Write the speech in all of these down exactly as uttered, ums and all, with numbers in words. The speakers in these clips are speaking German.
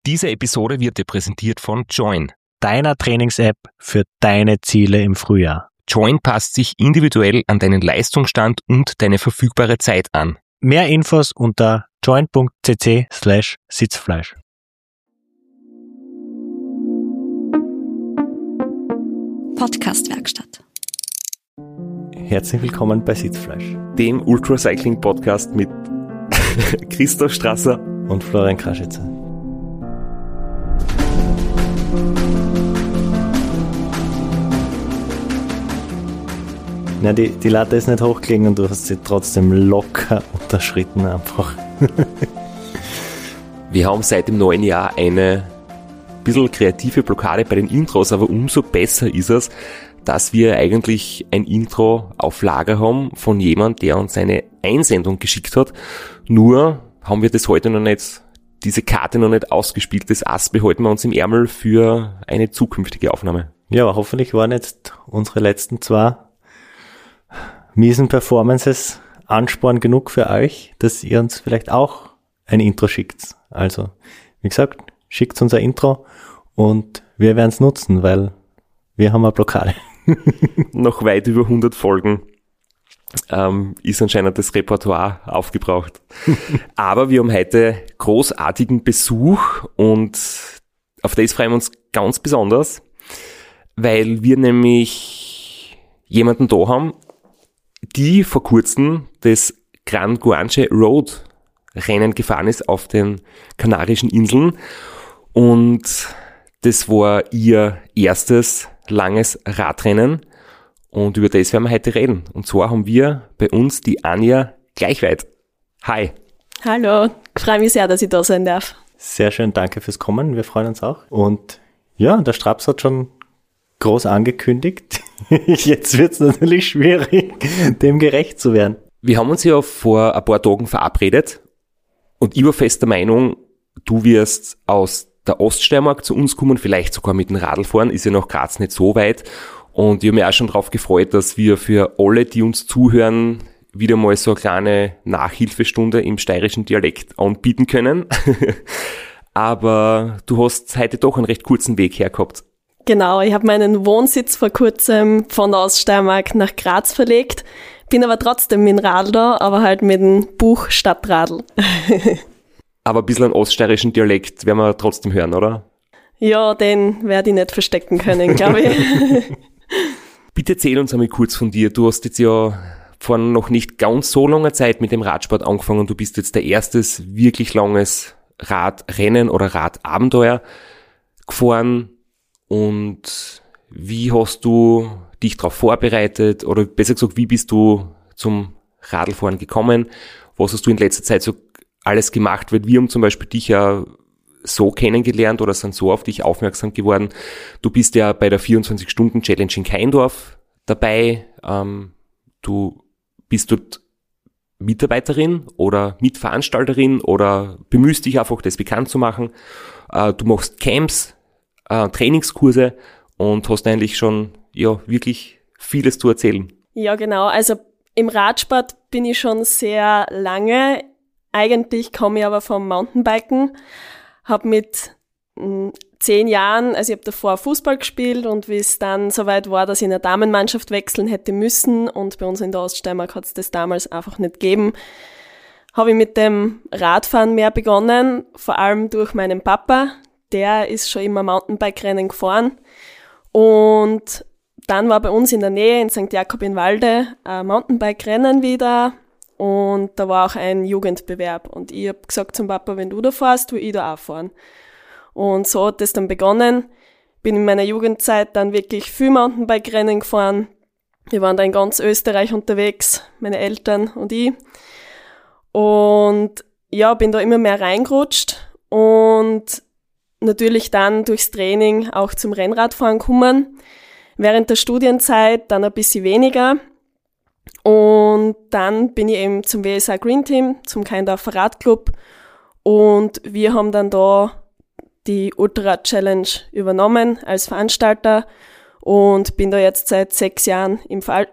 Diese Episode wird dir präsentiert von Join, deiner Trainings-App für deine Ziele im Frühjahr. Join passt sich individuell an deinen Leistungsstand und deine verfügbare Zeit an. Mehr Infos unter join.cc slash Sitzfleisch. Podcast-Werkstatt. Herzlich willkommen bei Sitzfleisch, dem Ultracycling-Podcast mit Christoph Strasser und Florian Kraschitzer. Na, die, die Latte ist nicht hochgelegen und du hast sie trotzdem locker unterschritten einfach. Wir haben seit dem neuen Jahr eine bisschen kreative Blockade bei den Intros, aber umso besser ist es, dass wir eigentlich ein Intro auf Lager haben von jemand, der uns eine Einsendung geschickt hat. Nur haben wir das heute noch nicht, diese Karte noch nicht ausgespielt. Das Ass behalten wir uns im Ärmel für eine zukünftige Aufnahme. Ja, aber hoffentlich waren jetzt unsere letzten zwei miesen Performances Ansporn genug für euch, dass ihr uns vielleicht auch ein Intro schickt. Also, wie gesagt, schickt uns ein Intro und wir werden es nutzen, weil wir haben eine Blockade. Noch weit über hundert Folgen ähm, ist anscheinend das Repertoire aufgebraucht. Aber wir haben heute großartigen Besuch und auf das freuen wir uns ganz besonders, weil wir nämlich jemanden da haben, die vor kurzem das Gran Guanche Road Rennen gefahren ist auf den Kanarischen Inseln und das war ihr erstes langes Radrennen und über das werden wir heute reden. Und zwar haben wir bei uns die Anja Gleichweit. Hi. Hallo, ich freue mich sehr, dass ich da sein darf. Sehr schön, danke fürs Kommen, wir freuen uns auch. Und ja, der Straps hat schon groß angekündigt. Jetzt wird es natürlich schwierig, dem gerecht zu werden. Wir haben uns ja vor ein paar Tagen verabredet und ich war fester Meinung, du wirst aus der Oststeiermark zu uns kommen, vielleicht sogar mit dem Radl fahren, ist ja nach Graz nicht so weit. Und ich habe mich auch schon darauf gefreut, dass wir für alle, die uns zuhören, wieder mal so eine kleine Nachhilfestunde im steirischen Dialekt anbieten können. Aber du hast heute doch einen recht kurzen Weg hergehabt. Genau, ich habe meinen Wohnsitz vor kurzem von der Oststeiermark nach Graz verlegt, bin aber trotzdem mit dem Radl da, aber halt mit dem Buch Stadtradl. Aber ein bisschen einen oststeirischen Dialekt werden wir trotzdem hören, oder? Ja, den werde ich nicht verstecken können, glaube ich. Bitte erzähl uns einmal kurz von dir. Du hast jetzt ja vor noch nicht ganz so langer Zeit mit dem Radsport angefangen. Du bist jetzt der erstes wirklich langes Radrennen oder Radabenteuer gefahren. Und wie hast du dich darauf vorbereitet? Oder besser gesagt, wie bist du zum Radlfahren gekommen? Was hast du in letzter Zeit so alles gemacht? Weil wir haben zum Beispiel dich ja so kennengelernt oder sind so auf dich aufmerksam geworden. Du bist ja bei der vierundzwanzig-Stunden-Challenge in Keindorf dabei. Ähm, du bist dort Mitarbeiterin oder Mitveranstalterin oder bemühst dich einfach, das bekannt zu machen. Äh, du machst Camps, äh, Trainingskurse und hast eigentlich schon ja wirklich vieles zu erzählen. Ja, genau. Also im Radsport bin ich schon sehr lange. Eigentlich komme ich aber vom Mountainbiken, habe mit mh, zehn Jahren, also ich habe davor Fußball gespielt und wie es dann soweit war, dass ich in eine Damenmannschaft wechseln hätte müssen und bei uns in der Oststeiermark hat es das damals einfach nicht gegeben, habe ich mit dem Radfahren mehr begonnen, vor allem durch meinen Papa, der ist schon immer Mountainbike-Rennen gefahren und dann war bei uns in der Nähe in Sankt Jakob in Walde ein Mountainbike-Rennen wieder. Und da war auch ein Jugendbewerb. Und ich habe gesagt zum Papa, wenn du da fährst, will ich da auch fahren. Und so hat das dann begonnen. Bin in meiner Jugendzeit dann wirklich viel Mountainbike-Rennen gefahren. Wir waren da in ganz Österreich unterwegs, meine Eltern und ich. Und ja, bin da immer mehr reingerutscht und natürlich dann durchs Training auch zum Rennradfahren gekommen. Während der Studienzeit dann ein bisschen weniger. Und dann bin ich eben zum W S A Green Team, zum Keindorfer Radclub und wir haben dann da die Ultra Challenge übernommen als Veranstalter und bin da jetzt seit sechs Jahren im Ver-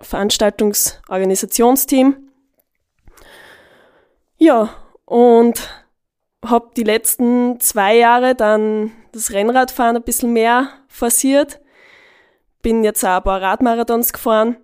Veranstaltungsorganisationsteam. Ja, und habe die letzten zwei Jahre dann das Rennradfahren ein bisschen mehr forciert. Bin jetzt auch ein paar Radmarathons gefahren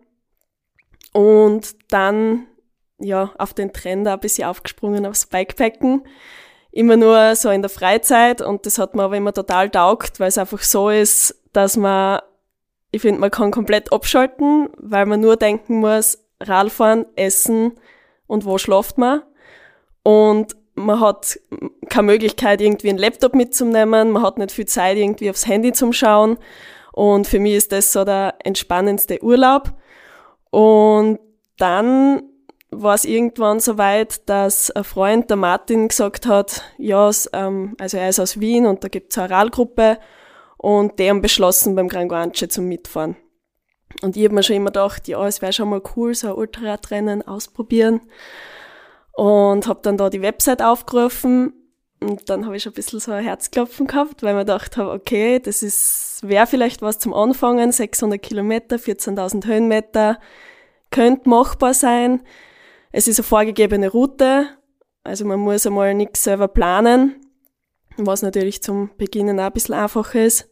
und dann ja auf den Trend auch ein bisschen aufgesprungen aufs Bikepacken. Immer nur so in der Freizeit und das hat mir aber immer total taugt, weil es einfach so ist, dass man, ich finde, man kann komplett abschalten, weil man nur denken muss, Radfahren, essen und wo schlaft man. Und man hat keine Möglichkeit, irgendwie einen Laptop mitzunehmen, man hat nicht viel Zeit, irgendwie aufs Handy zum Schauen. Und für mich ist das so der entspannendste Urlaub. Und dann war es irgendwann so weit, dass ein Freund, der Martin, gesagt hat, ja, also er ist aus Wien und da gibt es eine Radgruppe und die haben beschlossen, beim Gran Guanche zum Mitfahren. Und ich habe mir schon immer gedacht, ja, es wäre schon mal cool, so ein Ultraradrennen ausprobieren. Und habe dann da die Website aufgerufen und dann habe ich schon ein bisschen so ein Herzklopfen gehabt, weil mir gedacht habe, okay, das ist wäre vielleicht was zum Anfangen, sechshundert Kilometer, vierzehntausend Höhenmeter, könnte machbar sein. Es ist eine vorgegebene Route, also man muss einmal nichts selber planen, was natürlich zum Beginnen auch ein bisschen einfacher ist.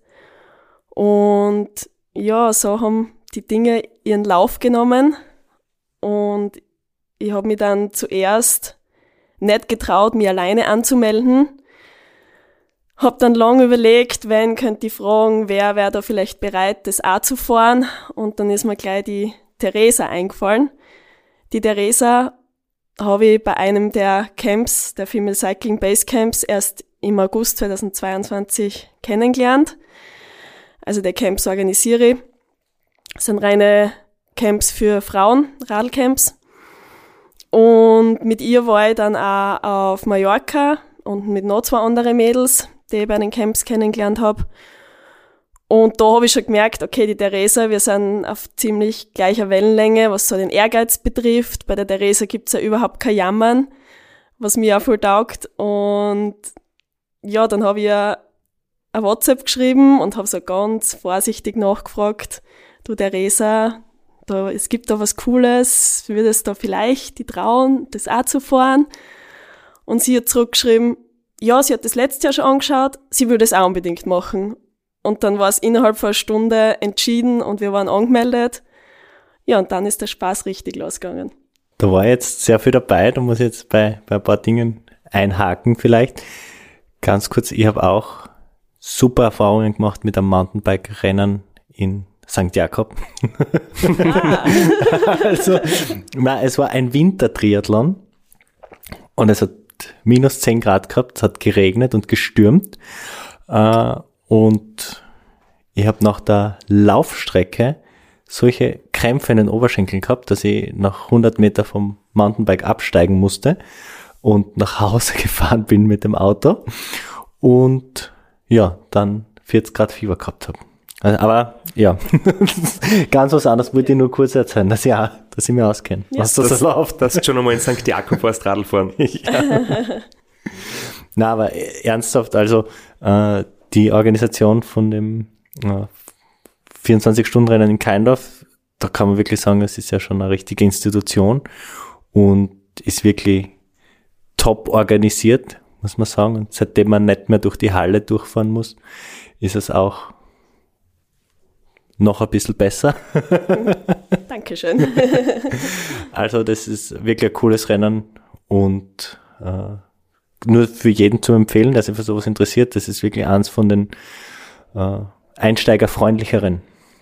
Und ja, so haben die Dinge ihren Lauf genommen und ich habe mich dann zuerst nicht getraut, mich alleine anzumelden. Hab dann lange überlegt, wen könnte ich fragen, wer wäre da vielleicht bereit, das auch zu fahren. Und dann ist mir gleich die Theresa eingefallen. Die Theresa habe ich bei einem der Camps, der Female Cycling Base Camps, erst im August zweitausendzweiundzwanzig kennengelernt. Also die Camps organisiere ich. Das sind reine Camps für Frauen, Radlcamps. Und mit ihr war ich dann auch auf Mallorca und mit noch zwei anderen Mädels, die ich bei den Camps kennengelernt habe. Und da habe ich schon gemerkt, okay, die Theresa, wir sind auf ziemlich gleicher Wellenlänge, was so den Ehrgeiz betrifft. Bei der Theresa gibt's ja überhaupt kein Jammern, was mir auch voll taugt. Und ja, dann habe ich ihr ein WhatsApp geschrieben und habe so ganz vorsichtig nachgefragt, du Theresa, da, es gibt da was Cooles, würdest da vielleicht die trauen, das auch zu fahren? Und sie hat zurückgeschrieben, ja, sie hat das letztes Jahr schon angeschaut, sie würde es auch unbedingt machen. Und dann war es innerhalb von einer Stunde entschieden und wir waren angemeldet. Ja, und dann ist der Spaß richtig losgegangen. Da war jetzt sehr viel dabei, da muss ich jetzt bei, bei ein paar Dingen einhaken vielleicht. Ganz kurz, ich habe auch super Erfahrungen gemacht mit einem Mountainbike-Rennen in Sankt Jakob. Ah. Also, na, es war ein Wintertriathlon und es hat minus zehn Grad gehabt, es hat geregnet und gestürmt äh, und ich habe nach der Laufstrecke solche Krämpfe in den Oberschenkeln gehabt, dass ich nach hundert Meter vom Mountainbike absteigen musste und nach Hause gefahren bin mit dem Auto und ja, dann vierzig Grad Fieber gehabt habe. Aber ja, ganz was anderes wollte ich nur kurz erzählen, dass ich, auch, dass ich mich auskenne, ja. was das, das läuft. Dass du schon einmal in Sankt Jakob warst, Radl fahren. Ja. Na, aber ernsthaft, also äh, die Organisation von dem äh, vierundzwanzig-Stunden-Rennen in Keindorf, da kann man wirklich sagen, es ist ja schon eine richtige Institution und ist wirklich top organisiert, muss man sagen. Und seitdem man nicht mehr durch die Halle durchfahren muss, ist es auch noch ein bisschen besser. Dankeschön. Also das ist wirklich ein cooles Rennen und äh, nur für jeden zu empfehlen, der sich für sowas interessiert. Das ist wirklich eins von den äh, einsteigerfreundlicheren,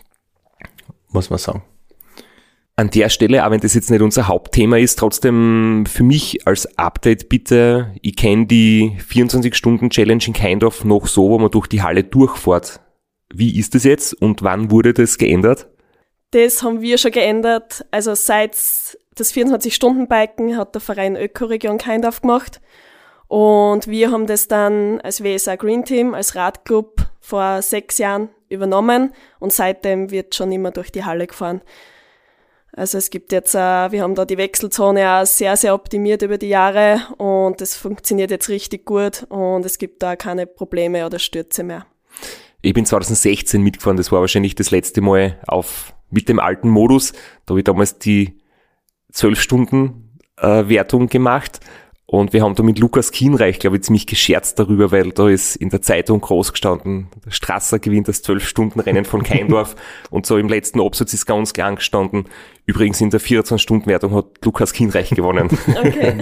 muss man sagen. An der Stelle, auch wenn das jetzt nicht unser Hauptthema ist, trotzdem für mich als Update bitte, ich kenne die vierundzwanzig-Stunden-Challenge in Keindorf noch so, wo man durch die Halle durchfährt. Wie ist das jetzt und wann wurde das geändert? Das haben wir schon geändert. Also seit das vierundzwanzig-Stunden-Biken hat der Verein Ökoregion Keindorf gemacht. Und wir haben das dann als W S A Green Team, als Radclub vor sechs Jahren übernommen. Und seitdem wird schon immer durch die Halle gefahren. Also es gibt jetzt, uh, wir haben da die Wechselzone auch sehr, sehr optimiert über die Jahre. Und das funktioniert jetzt richtig gut. Und es gibt da keine Probleme oder Stürze mehr. Ich bin zweitausendsechzehn mitgefahren, das war wahrscheinlich das letzte Mal auf mit dem alten Modus. Da habe ich damals die zwölf Stunden Wertung gemacht Und wir haben da mit Lukas Kienreich, glaube ich, ziemlich gescherzt darüber, weil da ist in der Zeitung groß gestanden, der Strasser gewinnt das zwölf-Stunden-Rennen von Keindorf. Und so im letzten Absatz ist ganz klar gestanden, übrigens in der vierundzwanzig-Stunden-Wertung hat Lukas Kienreich gewonnen. Okay.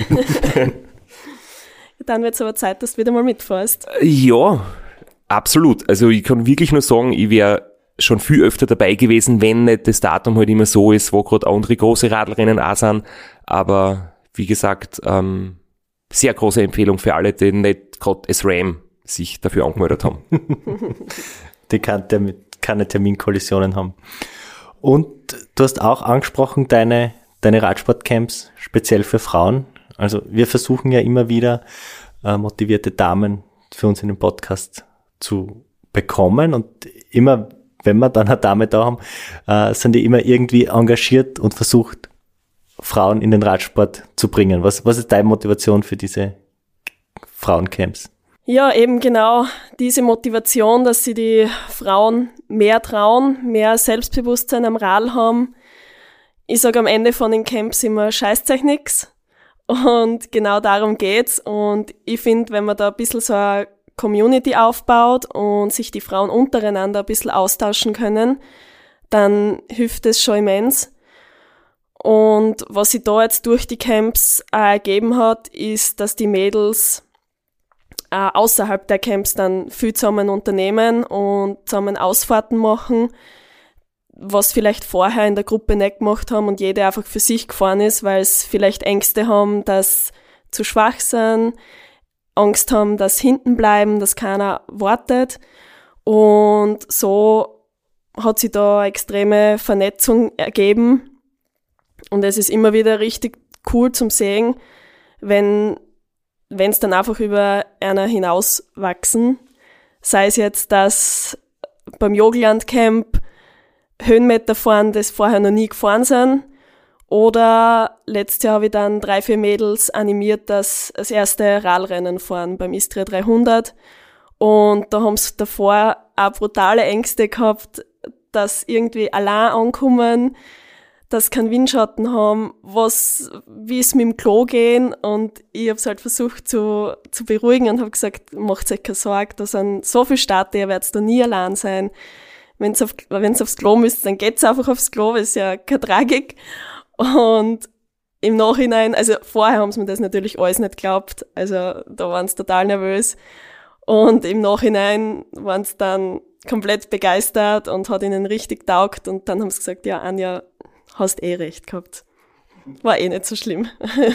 Dann wird es aber Zeit, dass du wieder mal mitfährst. Ja, absolut. Also ich kann wirklich nur sagen, ich wäre schon viel öfter dabei gewesen, wenn nicht das Datum halt immer so ist, wo gerade andere große Radlrennen auch sind. Aber wie gesagt, ähm, sehr große Empfehlung für alle, die nicht gerade als Ram sich dafür angemeldet haben. Die keine, keine Terminkollisionen haben. Und du hast auch angesprochen, deine, deine Radsportcamps speziell für Frauen. Also wir versuchen ja immer wieder äh, motivierte Damen für uns in den Podcast zu bekommen. Und immer, wenn wir dann eine Dame da haben, äh, sind die immer irgendwie engagiert und versucht, Frauen in den Radsport zu bringen. Was, was ist deine Motivation für diese Frauencamps? Ja, eben genau diese Motivation, dass sie die Frauen mehr trauen, mehr Selbstbewusstsein am Rad haben. Ich sage am Ende von den Camps immer, scheißt euch nix. Und genau darum geht's. Und ich finde, wenn man da ein bisschen so eine Community aufbaut und sich die Frauen untereinander ein bisschen austauschen können, dann hilft es schon immens. Und was sich da jetzt durch die Camps auch ergeben hat, ist, dass die Mädels auch außerhalb der Camps dann viel zusammen unternehmen und zusammen Ausfahrten machen, was vielleicht vorher in der Gruppe nicht gemacht haben und jede einfach für sich gefahren ist, weil es vielleicht Ängste haben, dass zu schwach sind, Angst haben, dass hinten bleiben, dass keiner wartet. Und so hat sich da eine extreme Vernetzung ergeben. Und es ist immer wieder richtig cool zum sehen, wenn wenn es dann einfach über einer hinauswachsen. Sei es jetzt, dass beim Jogland-Camp Höhenmeter fahren, das vorher noch nie gefahren sind. Oder letztes Jahr habe ich dann drei, vier Mädels animiert, dass das erste Radrennen fahren beim Istria dreihundert. Und da haben sie davor auch brutale Ängste gehabt, dass irgendwie allein ankommen, dass sie keinen Windschatten haben, was, wie es mit dem Klo gehen. Und ich habe es halt versucht zu, zu beruhigen und habe gesagt, macht euch keine Sorge, da sind so viele Starter, ihr werdet da nie allein sein. Wenn ihr auf, wenn's aufs Klo müsst, dann geht's einfach aufs Klo, das ist ja keine Tragik. Und im Nachhinein, also vorher haben sie mir das natürlich alles nicht geglaubt, also da waren sie total nervös. Und im Nachhinein waren sie dann komplett begeistert und hat ihnen richtig taugt. Und dann haben sie gesagt, ja, Anja, hast eh recht gehabt. War eh nicht so schlimm.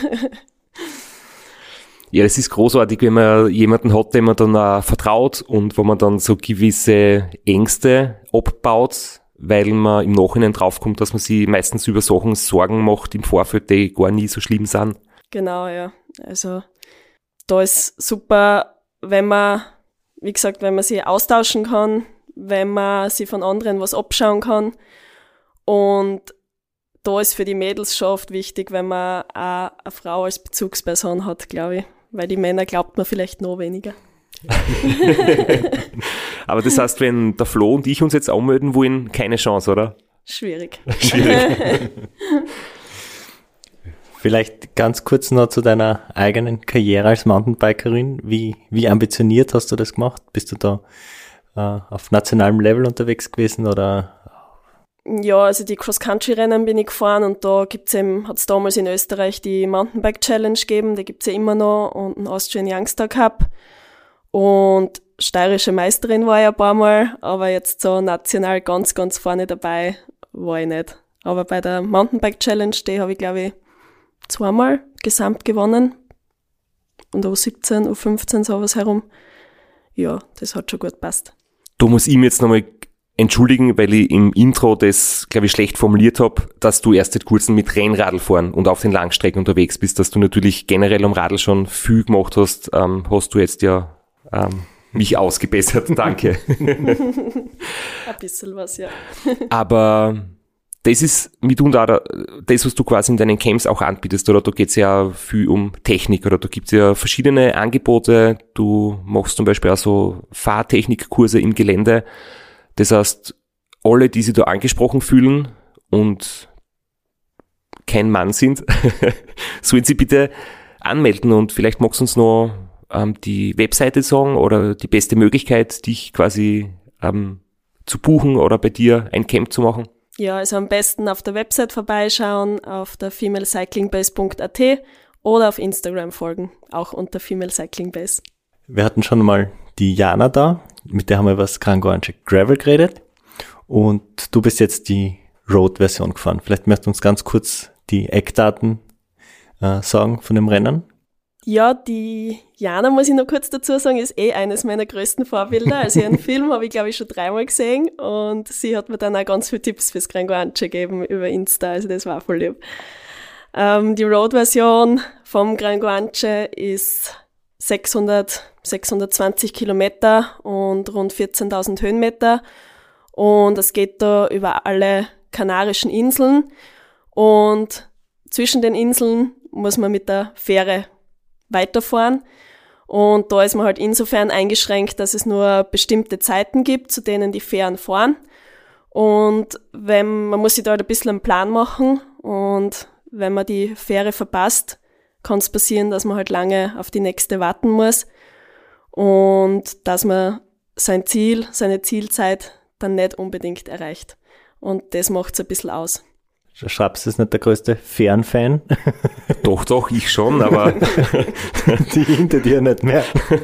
Ja, das ist großartig, wenn man jemanden hat, dem man dann auch vertraut und wo man dann so gewisse Ängste abbaut, weil man im Nachhinein draufkommt, dass man sich meistens über Sachen Sorgen macht im Vorfeld, die gar nie so schlimm sind. Genau, ja. Also da ist super, wenn man, wie gesagt, wenn man sich austauschen kann, wenn man sich von anderen was abschauen kann. Und da ist für die Mädels schon oft wichtig, wenn man auch eine Frau als Bezugsperson hat, glaube ich. Weil die Männer glaubt man vielleicht noch weniger. Aber das heißt, wenn der Flo und ich uns jetzt anmelden wollen, keine Chance, oder? Schwierig. Schwierig. Vielleicht ganz kurz noch zu deiner eigenen Karriere als Mountainbikerin. Wie, wie ambitioniert hast du das gemacht? Bist du da äh, auf nationalem Level unterwegs gewesen oder? Ja, also die Cross-Country-Rennen bin ich gefahren und da gibt's eben, hat's damals in Österreich die Mountainbike-Challenge gegeben, die gibt's ja immer noch und einen Austrian Youngster Cup und steirische Meisterin war ich ein paar Mal, aber jetzt so national ganz, ganz vorne dabei war ich nicht. Aber bei der Mountainbike-Challenge, die habe ich glaube ich zweimal gesamt gewonnen und U siebzehn, U fünfzehn sowas herum. Ja, das hat schon gut gepasst. Da muss ich mir jetzt nochmal entschuldigen, weil ich im Intro das, glaube ich, schlecht formuliert habe, dass du erst seit kurzem mit Rennradl fahren und auf den Langstrecken unterwegs bist, dass du natürlich generell am Radl schon viel gemacht hast, ähm, hast du jetzt ja ähm, mich ausgebessert. Danke. Ein bisschen was, ja. Aber das ist mitunter auch das, was du quasi in deinen Camps auch anbietest, oder? Da geht es ja viel um Technik, oder da gibt es ja verschiedene Angebote. Du machst zum Beispiel auch so Fahrtechnikkurse im Gelände. Das heißt, alle, die sich da angesprochen fühlen und kein Mann sind, sollen sie bitte anmelden und vielleicht magst du uns noch ähm, die Webseite sagen oder die beste Möglichkeit, dich quasi ähm, zu buchen oder bei dir ein Camp zu machen. Ja, also am besten auf der Website vorbeischauen, auf der female cycling base punkt a t oder auf Instagram folgen, auch unter female cycling base. Wir hatten schon mal die Jana da, mit der haben wir über das Krangoanche Gravel geredet und du bist jetzt die Road-Version gefahren. Vielleicht möchtest du uns ganz kurz die Eckdaten äh, sagen von dem Rennen? Ja, die Jana, muss ich noch kurz dazu sagen, ist eh eines meiner größten Vorbilder. Also ihren Film habe ich, glaube ich, schon dreimal gesehen und sie hat mir dann auch ganz viele Tipps fürs Krangoanche gegeben über Insta, also das war voll lieb. Ähm, die Road-Version vom Krangoanche ist sechshundert, sechshundertzwanzig Kilometer und rund vierzehntausend Höhenmeter und es geht da über alle Kanarischen Inseln und zwischen den Inseln muss man mit der Fähre weiterfahren und da ist man halt insofern eingeschränkt, dass es nur bestimmte Zeiten gibt, zu denen die Fähren fahren und wenn man muss sich da halt ein bisschen einen Plan machen und wenn man die Fähre verpasst, kann es passieren, dass man halt lange auf die nächste warten muss und dass man sein Ziel, seine Zielzeit dann nicht unbedingt erreicht und das macht es ein bisschen aus. Schraps ist nicht der größte Fähren-Fan. Doch, doch, ich schon, aber die hinter dir nicht mehr.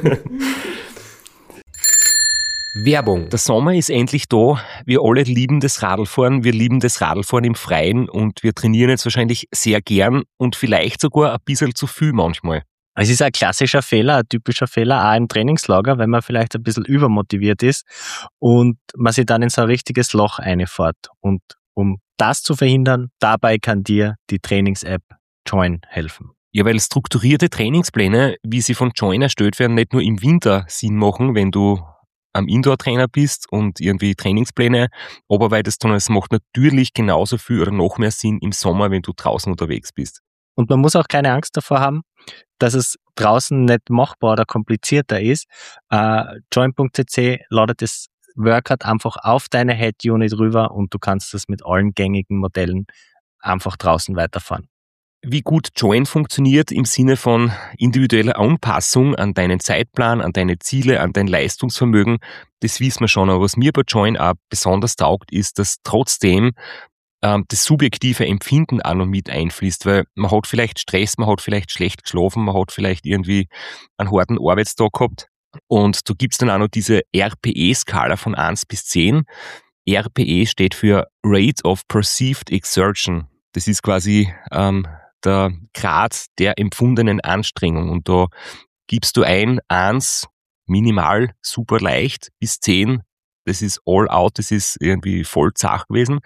Werbung. Der Sommer ist endlich da. Wir alle lieben das Radlfahren. Wir lieben das Radlfahren im Freien und wir trainieren jetzt wahrscheinlich sehr gern und vielleicht sogar ein bisschen zu viel manchmal. Es ist ein klassischer Fehler, ein typischer Fehler, auch im Trainingslager, wenn man vielleicht ein bisschen übermotiviert ist und man sich dann in so ein richtiges Loch reinfährt. Und um das zu verhindern, dabei kann dir die Trainings-App Join helfen. Ja, weil strukturierte Trainingspläne, wie sie von Join erstellt werden, nicht nur im Winter Sinn machen, wenn du am Indoor-Trainer bist und irgendwie Trainingspläne abarbeitest, sondern es macht natürlich genauso viel oder noch mehr Sinn im Sommer, wenn du draußen unterwegs bist. Und man muss auch keine Angst davor haben, dass es draußen nicht machbar oder komplizierter ist. Äh, Join punkt c c ladet das Workout einfach auf deine Head-Unit rüber und du kannst das mit allen gängigen Modellen einfach draußen weiterfahren. Wie gut Join funktioniert im Sinne von individueller Anpassung an deinen Zeitplan, an deine Ziele, an dein Leistungsvermögen, das wissen wir schon. Aber was mir bei Join auch besonders taugt, ist, dass trotzdem ähm, das subjektive Empfinden auch noch mit einfließt, weil man hat vielleicht Stress, man hat vielleicht schlecht geschlafen, man hat vielleicht irgendwie einen harten Arbeitstag gehabt und du gibst dann auch noch diese R P E-Skala von eins bis zehn. R P E steht für Rate of Perceived Exertion. Das ist quasi ähm, der Grad der empfundenen Anstrengung. Und da gibst du ein, eins, minimal, super leicht, bis zehn, das ist all out, das ist irgendwie voll zach gewesen.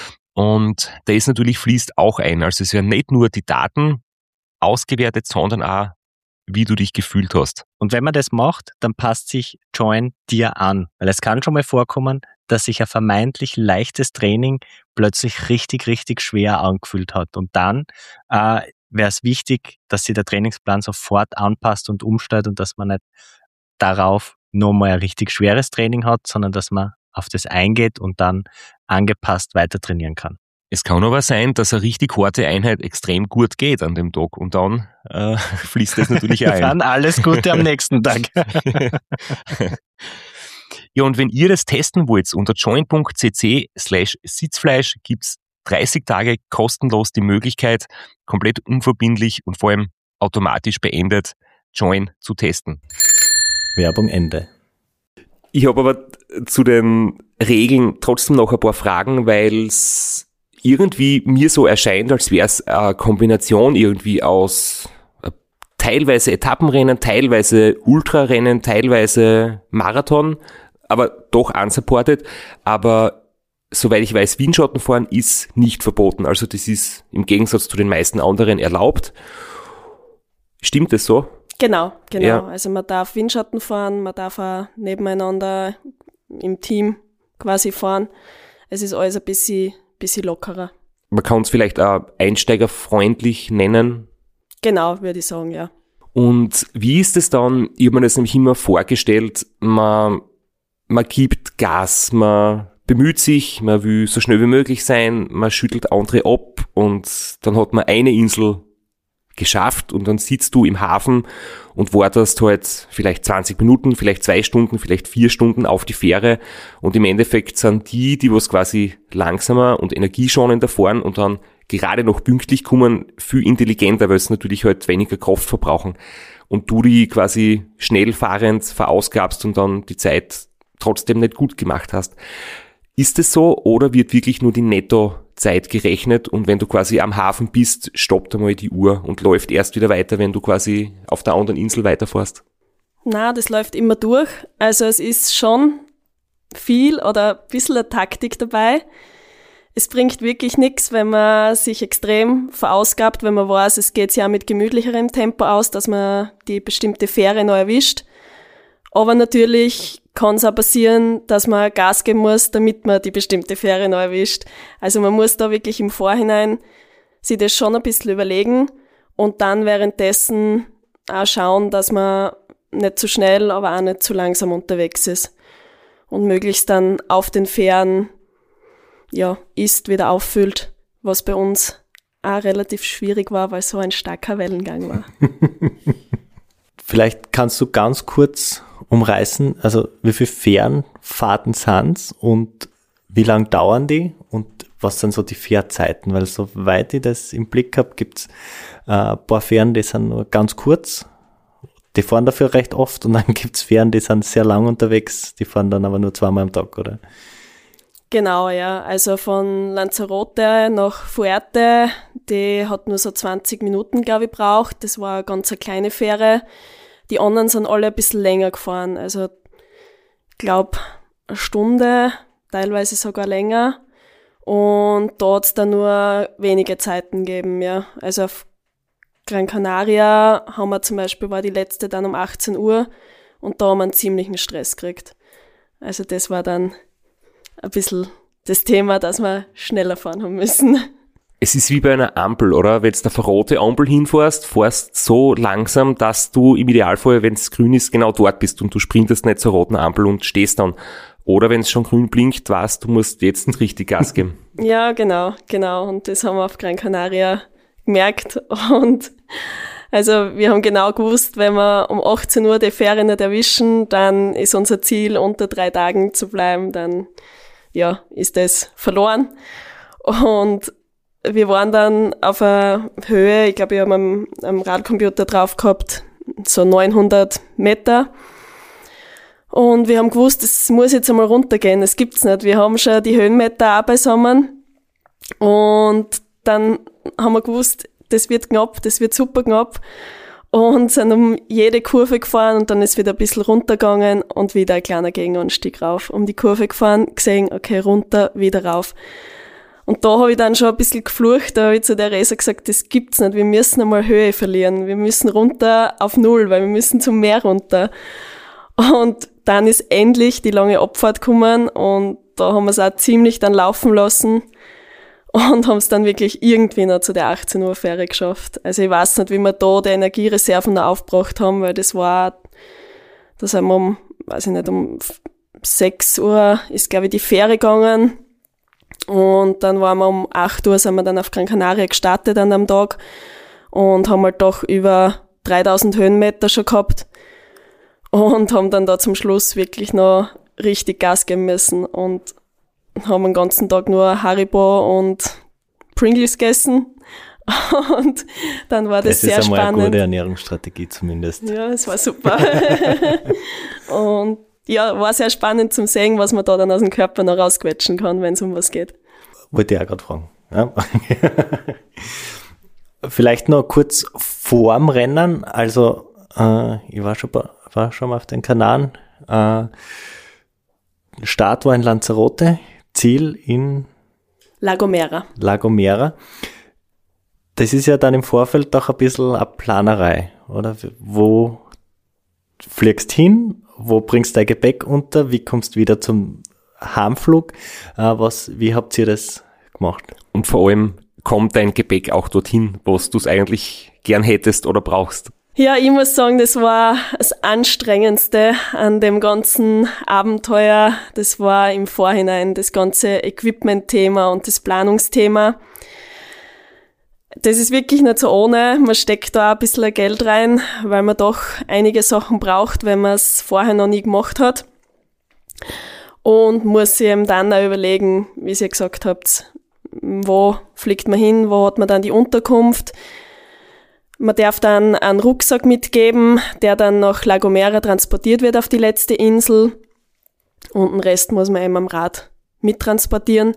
Und das natürlich fließt auch ein. Also es werden nicht nur die Daten ausgewertet, sondern auch, wie du dich gefühlt hast. Und wenn man das macht, dann passt sich Join dir an. Weil es kann schon mal vorkommen, dass sich ein vermeintlich leichtes Training plötzlich richtig, richtig schwer angefühlt hat. Und dann äh, wäre es wichtig, dass sich der Trainingsplan sofort anpasst und umstellt und dass man nicht darauf nochmal ein richtig schweres Training hat, sondern dass man auf das eingeht und dann angepasst weiter trainieren kann. Es kann aber sein, dass eine richtig harte Einheit extrem gut geht an dem Tag und dann äh, fließt das natürlich ein. Dann alles Gute am nächsten Tag. Ja, und wenn ihr das testen wollt, unter join punkt c c slash sitzfleisch gibt's dreißig Tage kostenlos die Möglichkeit, komplett unverbindlich und vor allem automatisch beendet Join zu testen. Werbung Ende. Ich habe aber zu den Regeln trotzdem noch ein paar Fragen, weil es irgendwie mir so erscheint, als wäre es eine Kombination irgendwie aus teilweise Etappenrennen, teilweise Ultrarennen, teilweise Marathon, aber doch unsupported. Aber soweit ich weiß, Windschattenfahren ist nicht verboten. Also das ist im Gegensatz zu den meisten anderen erlaubt. Stimmt das so? Genau, genau. Ja. Also man darf Windschatten fahren, man darf auch nebeneinander im Team quasi fahren. Es ist alles ein bisschen, bisschen lockerer. Man kann es vielleicht auch einsteigerfreundlich nennen. Genau, würde ich sagen, ja. Und wie ist es dann, ich habe mir das nämlich immer vorgestellt, man, man gibt Gas, man bemüht sich, man will so schnell wie möglich sein, man schüttelt andere ab und dann hat man eine Insel geschafft und dann sitzt du im Hafen und wartest halt vielleicht zwanzig Minuten, vielleicht zwei Stunden, vielleicht vier Stunden auf die Fähre und im Endeffekt sind die, die was quasi langsamer und energieschonender fahren und dann gerade noch pünktlich kommen, viel intelligenter, weil es natürlich halt weniger Kraft verbrauchen und du die quasi schnell fahrend verausgabst und dann die Zeit trotzdem nicht gut gemacht hast. Ist es so oder wird wirklich nur die Nettozeit gerechnet und wenn du quasi am Hafen bist, stoppt einmal die Uhr und läuft erst wieder weiter, wenn du quasi auf der anderen Insel weiterfährst? Na, das läuft immer durch. Also es ist schon viel oder ein bisschen eine Taktik dabei. Es bringt wirklich nichts, wenn man sich extrem verausgabt, wenn man weiß, es geht ja mit gemütlicherem Tempo aus, dass man die bestimmte Fähre noch erwischt. Aber natürlich kann es auch passieren, dass man Gas geben muss, damit man die bestimmte Fähre noch erwischt. Also man muss da wirklich im Vorhinein sich das schon ein bisschen überlegen und dann währenddessen auch schauen, dass man nicht zu schnell, aber auch nicht zu langsam unterwegs ist. Und möglichst dann auf den Fähren, ja, isst, wieder auffüllt, was bei uns auch relativ schwierig war, weil so ein starker Wellengang war. Vielleicht kannst du ganz kurz umreißen, also wie viele Fährenfahrten sind's und wie lang dauern die und was sind so die Fährzeiten? Weil soweit ich das im Blick habe, gibt's äh, ein paar Fähren, die sind nur ganz kurz, die fahren dafür recht oft und dann gibt's Fähren, die sind sehr lang unterwegs, die fahren dann aber nur zweimal am Tag, oder? Genau, ja. Also von Lanzarote nach Fuerte, die hat nur so zwanzig Minuten, glaube ich, braucht. Das war eine ganz eine kleine Fähre. Die anderen sind alle ein bisschen länger gefahren. Also ich glaube eine Stunde, teilweise sogar länger. Und da hat es dann nur wenige Zeiten gegeben, ja. Also auf Gran Canaria haben wir zum Beispiel, war die letzte dann um achtzehn Uhr und da haben wir einen ziemlichen Stress gekriegt. Also das war dann ein bisschen das Thema, dass wir schneller fahren haben müssen. Es ist wie bei einer Ampel, oder? Wenn du auf eine rote Ampel hinfährst, fährst so langsam, dass du im Idealfall, wenn es grün ist, genau dort bist und du sprintest nicht zur roten Ampel und stehst dann. Oder wenn es schon grün blinkt, weißt du, musst jetzt nicht richtig Gas geben. Ja, genau, genau. Und das haben wir auf Gran Canaria gemerkt. Und also wir haben genau gewusst, wenn wir um achtzehn Uhr die Fähre nicht erwischen, dann ist unser Ziel, unter drei Tagen zu bleiben, dann ja, ist das verloren. Und wir waren dann auf einer Höhe, ich glaube, ich habe am, am Radcomputer drauf gehabt, so neunhundert Meter. Und wir haben gewusst, es muss jetzt einmal runtergehen, das gibt's nicht. Wir haben schon die Höhenmeter auch beisammen. Und dann haben wir gewusst, das wird knapp, das wird super knapp. Und sind um jede Kurve gefahren und dann ist wieder ein bisschen runtergegangen und wieder ein kleiner Gegenanstieg rauf. Um die Kurve gefahren, gesehen, okay, runter, wieder rauf. Und da habe ich dann schon ein bisschen geflucht, da habe ich zu der Resa gesagt, das gibt's nicht, wir müssen einmal Höhe verlieren, wir müssen runter auf Null, weil wir müssen zum Meer runter. Und dann ist endlich die lange Abfahrt gekommen und da haben wir es auch ziemlich dann laufen lassen und haben es dann wirklich irgendwie noch zu der achtzehn Uhr Fähre geschafft. Also ich weiß nicht, wie wir da die Energiereserven noch aufgebracht haben, weil das war, da sind wir um, weiß ich nicht, um sechs Uhr ist, glaube ich, die Fähre gegangen. Und dann waren wir um acht Uhr, sind wir dann auf Gran Canaria gestartet an dem Tag und haben halt doch über dreitausend Höhenmeter schon gehabt und haben dann da zum Schluss wirklich noch richtig Gas geben müssen und haben den ganzen Tag nur Haribo und Pringles gegessen und dann war das, das sehr spannend. Das ist einmal eine gute Ernährungsstrategie zumindest. Ja, es war super. Und ja, war sehr spannend zum sehen, was man da dann aus dem Körper noch rausquetschen kann, wenn es um was geht. Wollte ich auch gerade fragen. Ja. Vielleicht noch kurz vorm Rennen. Also, äh, ich war schon, war schon mal auf den Kanaren. Äh, Start war in Lanzarote, Ziel in La Gomera. La Gomera. Das ist ja dann im Vorfeld doch ein bisschen eine Planerei, oder? Wo fliegst hin? Wo bringst du dein Gepäck unter? Wie kommst du wieder zum Heimflug? Äh, was, wie habt ihr das gemacht? Und vor allem, kommt dein Gepäck auch dorthin, was du es eigentlich gern hättest oder brauchst? Ja, ich muss sagen, das war das Anstrengendste an dem ganzen Abenteuer. Das war im Vorhinein das ganze Equipment-Thema und das Planungsthema. das ist wirklich nicht so ohne. Man steckt da auch ein bisschen Geld rein, weil man doch einige Sachen braucht, wenn man es vorher noch nie gemacht hat. Und muss sich eben dann auch überlegen, wie ihr gesagt habt, wo fliegt man hin, wo hat man dann die Unterkunft. Man darf dann einen Rucksack mitgeben, der dann nach La Gomera transportiert wird auf die letzte Insel. Und den Rest muss man eben am Rad mittransportieren.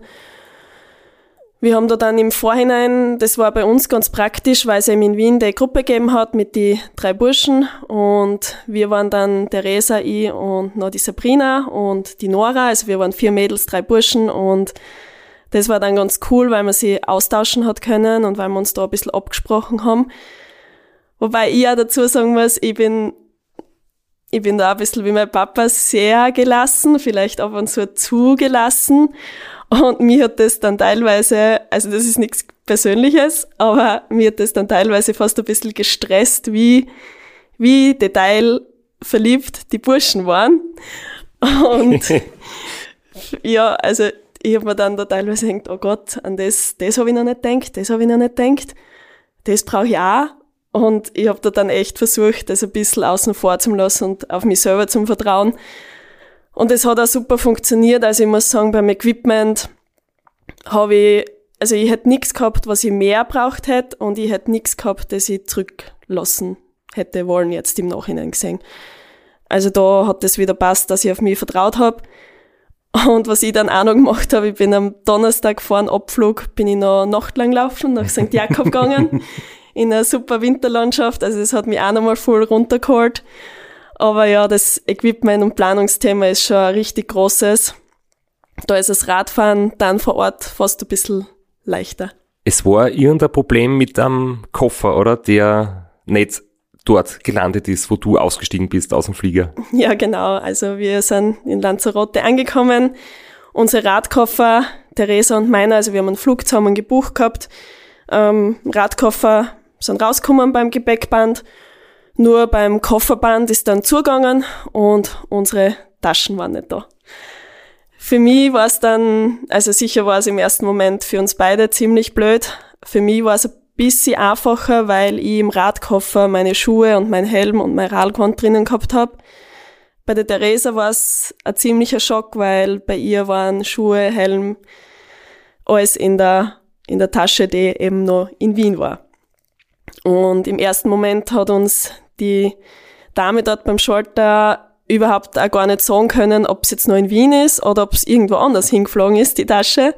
Wir haben da dann im Vorhinein, das war bei uns ganz praktisch, weil es eben in Wien die Gruppe gegeben hat mit die drei Burschen und wir waren dann Theresa, ich und noch die Sabrina und die Nora, also wir waren vier Mädels, drei Burschen und das war dann ganz cool, weil man sie austauschen hat können und weil wir uns da ein bisschen abgesprochen haben. Wobei ich auch dazu sagen muss, ich bin, ich bin da ein bisschen wie mein Papa sehr gelassen, vielleicht ab und zu zu gelassen. Und mir hat das dann teilweise, also das ist nichts Persönliches, aber mir hat das dann teilweise fast ein bisschen gestresst, wie, wie detailverliebt die Burschen waren. Und ja, also ich habe mir dann da teilweise gedacht, oh Gott, an das, das habe ich noch nicht gedacht, das habe ich noch nicht gedacht, das brauche ich auch. Und ich habe da dann echt versucht, das ein bisschen außen vor zu lassen und auf mich selber zu vertrauen. Und es hat auch super funktioniert. Also ich muss sagen, beim Equipment habe ich, also ich hätte nichts gehabt, was ich mehr braucht hätte und ich hätte nichts gehabt, das ich zurücklassen hätte wollen, jetzt im Nachhinein gesehen. Also da hat es wieder passt, dass ich auf mich vertraut habe. Und was ich dann auch noch gemacht habe, ich bin am Donnerstag vor dem Abflug, bin ich noch nachtlang laufen, nach Sankt Jakob gegangen, in einer super Winterlandschaft. Also das hat mich auch nochmal voll runtergeholt. Aber ja, das Equipment- und Planungsthema ist schon ein richtig großes. Da ist das Radfahren dann vor Ort fast ein bisschen leichter. Es war irgendein Problem mit einem Koffer, oder? Der nicht dort gelandet ist, wo du ausgestiegen bist aus dem Flieger. Ja, genau. Also wir sind in Lanzarote angekommen. Unsere Radkoffer, Theresa und meiner, also wir haben einen Flug zusammen gebucht gehabt. Ähm, Radkoffer sind rausgekommen beim Gepäckband. Nur beim Kofferband ist dann zugegangen und unsere Taschen waren nicht da. Für mich war es dann, also sicher war es im ersten Moment für uns beide ziemlich blöd. Für mich war es ein bisschen einfacher, weil ich im Radkoffer meine Schuhe und mein Helm und mein Radgewand drinnen gehabt habe. Bei der Theresa war es ein ziemlicher Schock, weil bei ihr waren Schuhe, Helm, alles in der, in der Tasche, die eben noch in Wien war. Und im ersten Moment hat uns die Dame dort beim Schalter überhaupt auch gar nicht sagen können, ob es jetzt noch in Wien ist oder ob es irgendwo anders hingeflogen ist, die Tasche.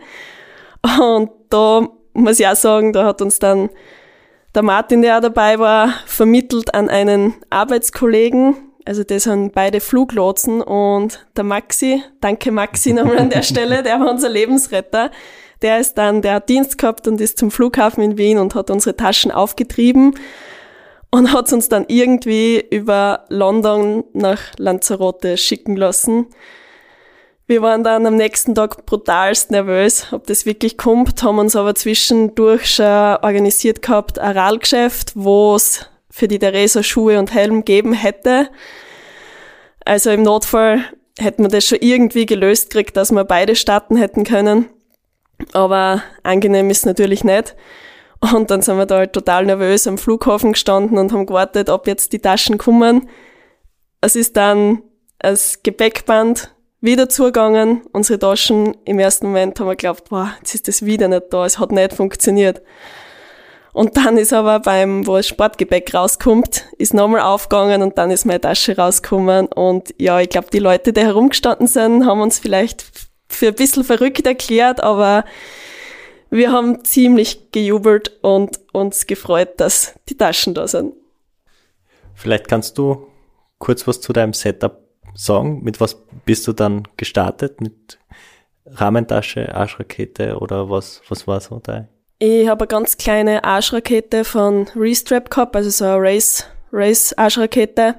Und da muss ich auch sagen, da hat uns dann der Martin, der auch dabei war, vermittelt an einen Arbeitskollegen. Also das sind beide Fluglotsen und der Maxi, danke Maxi nochmal an der Stelle, der war unser Lebensretter. Der ist dann, der hat Dienst gehabt und ist zum Flughafen in Wien und hat unsere Taschen aufgetrieben und hat uns dann irgendwie über London nach Lanzarote schicken lassen. Wir waren dann am nächsten Tag brutalst nervös, ob das wirklich kommt, haben uns aber zwischendurch schon organisiert gehabt, ein Radgeschäft, wo es für die Theresa Schuhe und Helm geben hätte. Also im Notfall hätten wir das schon irgendwie gelöst gekriegt, dass wir beide starten hätten können. Aber angenehm ist natürlich nicht. Und dann sind wir da halt total nervös am Flughafen gestanden und haben gewartet, ob jetzt die Taschen kommen. Es ist dann das Gepäckband wieder zugegangen. Unsere Taschen, im ersten Moment haben wir geglaubt, boah, jetzt ist das wieder nicht da, es hat nicht funktioniert. Und dann ist aber beim, wo das Sportgepäck rauskommt, ist nochmal aufgegangen und dann ist meine Tasche rausgekommen. Und ja, ich glaube, die Leute, die herumgestanden sind, haben uns vielleicht für ein bisschen verrückt erklärt, aber wir haben ziemlich gejubelt und uns gefreut, dass die Taschen da sind. Vielleicht kannst du kurz was zu deinem Setup sagen. Mit was bist du dann gestartet? Mit Rahmentasche, Arschrakete oder was, was war so da? Ich habe eine ganz kleine Arschrakete von Restrap gehabt, also so eine Race, Race Arschrakete.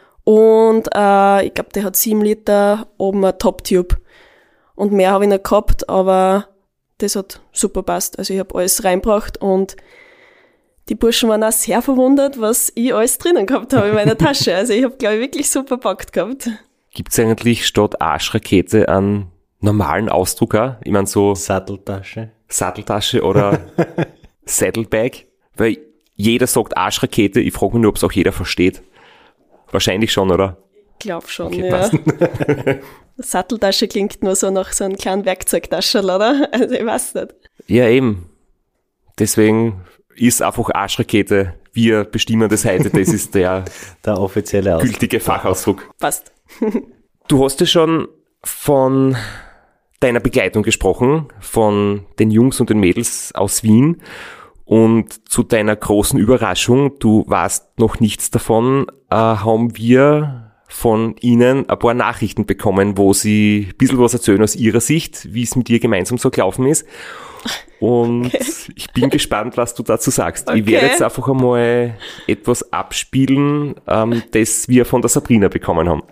Und äh, ich glaube, die hat sieben Liter, oben ein Top-Tube. Und mehr habe ich nicht gehabt, aber das hat super passt. Also ich habe alles reingebracht und die Burschen waren auch sehr verwundert, was ich alles drinnen gehabt habe in meiner Tasche. Also ich habe, glaube ich, wirklich super gepackt gehabt. Gibt es eigentlich statt Arschrakete einen normalen Ausdruck auch? Ich meine so Satteltasche. Satteltasche oder Saddlebag? Weil jeder sagt Arschrakete, ich frage mich nur, ob es auch jeder versteht. Wahrscheinlich schon, oder? Ich glaube schon, Okay, ja. Satteltasche klingt nur so nach so einem kleinen Werkzeugtasche, oder? Also ich weiß nicht. Ja, eben. Deswegen ist einfach Arschrakete, wir bestimmen das heute, das ist der, Der offizielle Ausdruck. gültige Fachausdruck. Passt. Du hast ja schon von deiner Begleitung gesprochen, von den Jungs und den Mädels aus Wien. Und zu deiner großen Überraschung, du weißt noch nichts davon, äh, haben wir von ihnen ein paar Nachrichten bekommen, wo sie ein bisschen was erzählen aus ihrer Sicht, wie es mit dir gemeinsam so gelaufen ist. Und okay. Ich bin gespannt, was du dazu sagst. Okay. Ich werde jetzt einfach einmal etwas abspielen, ähm, das wir von der Sabrina bekommen haben.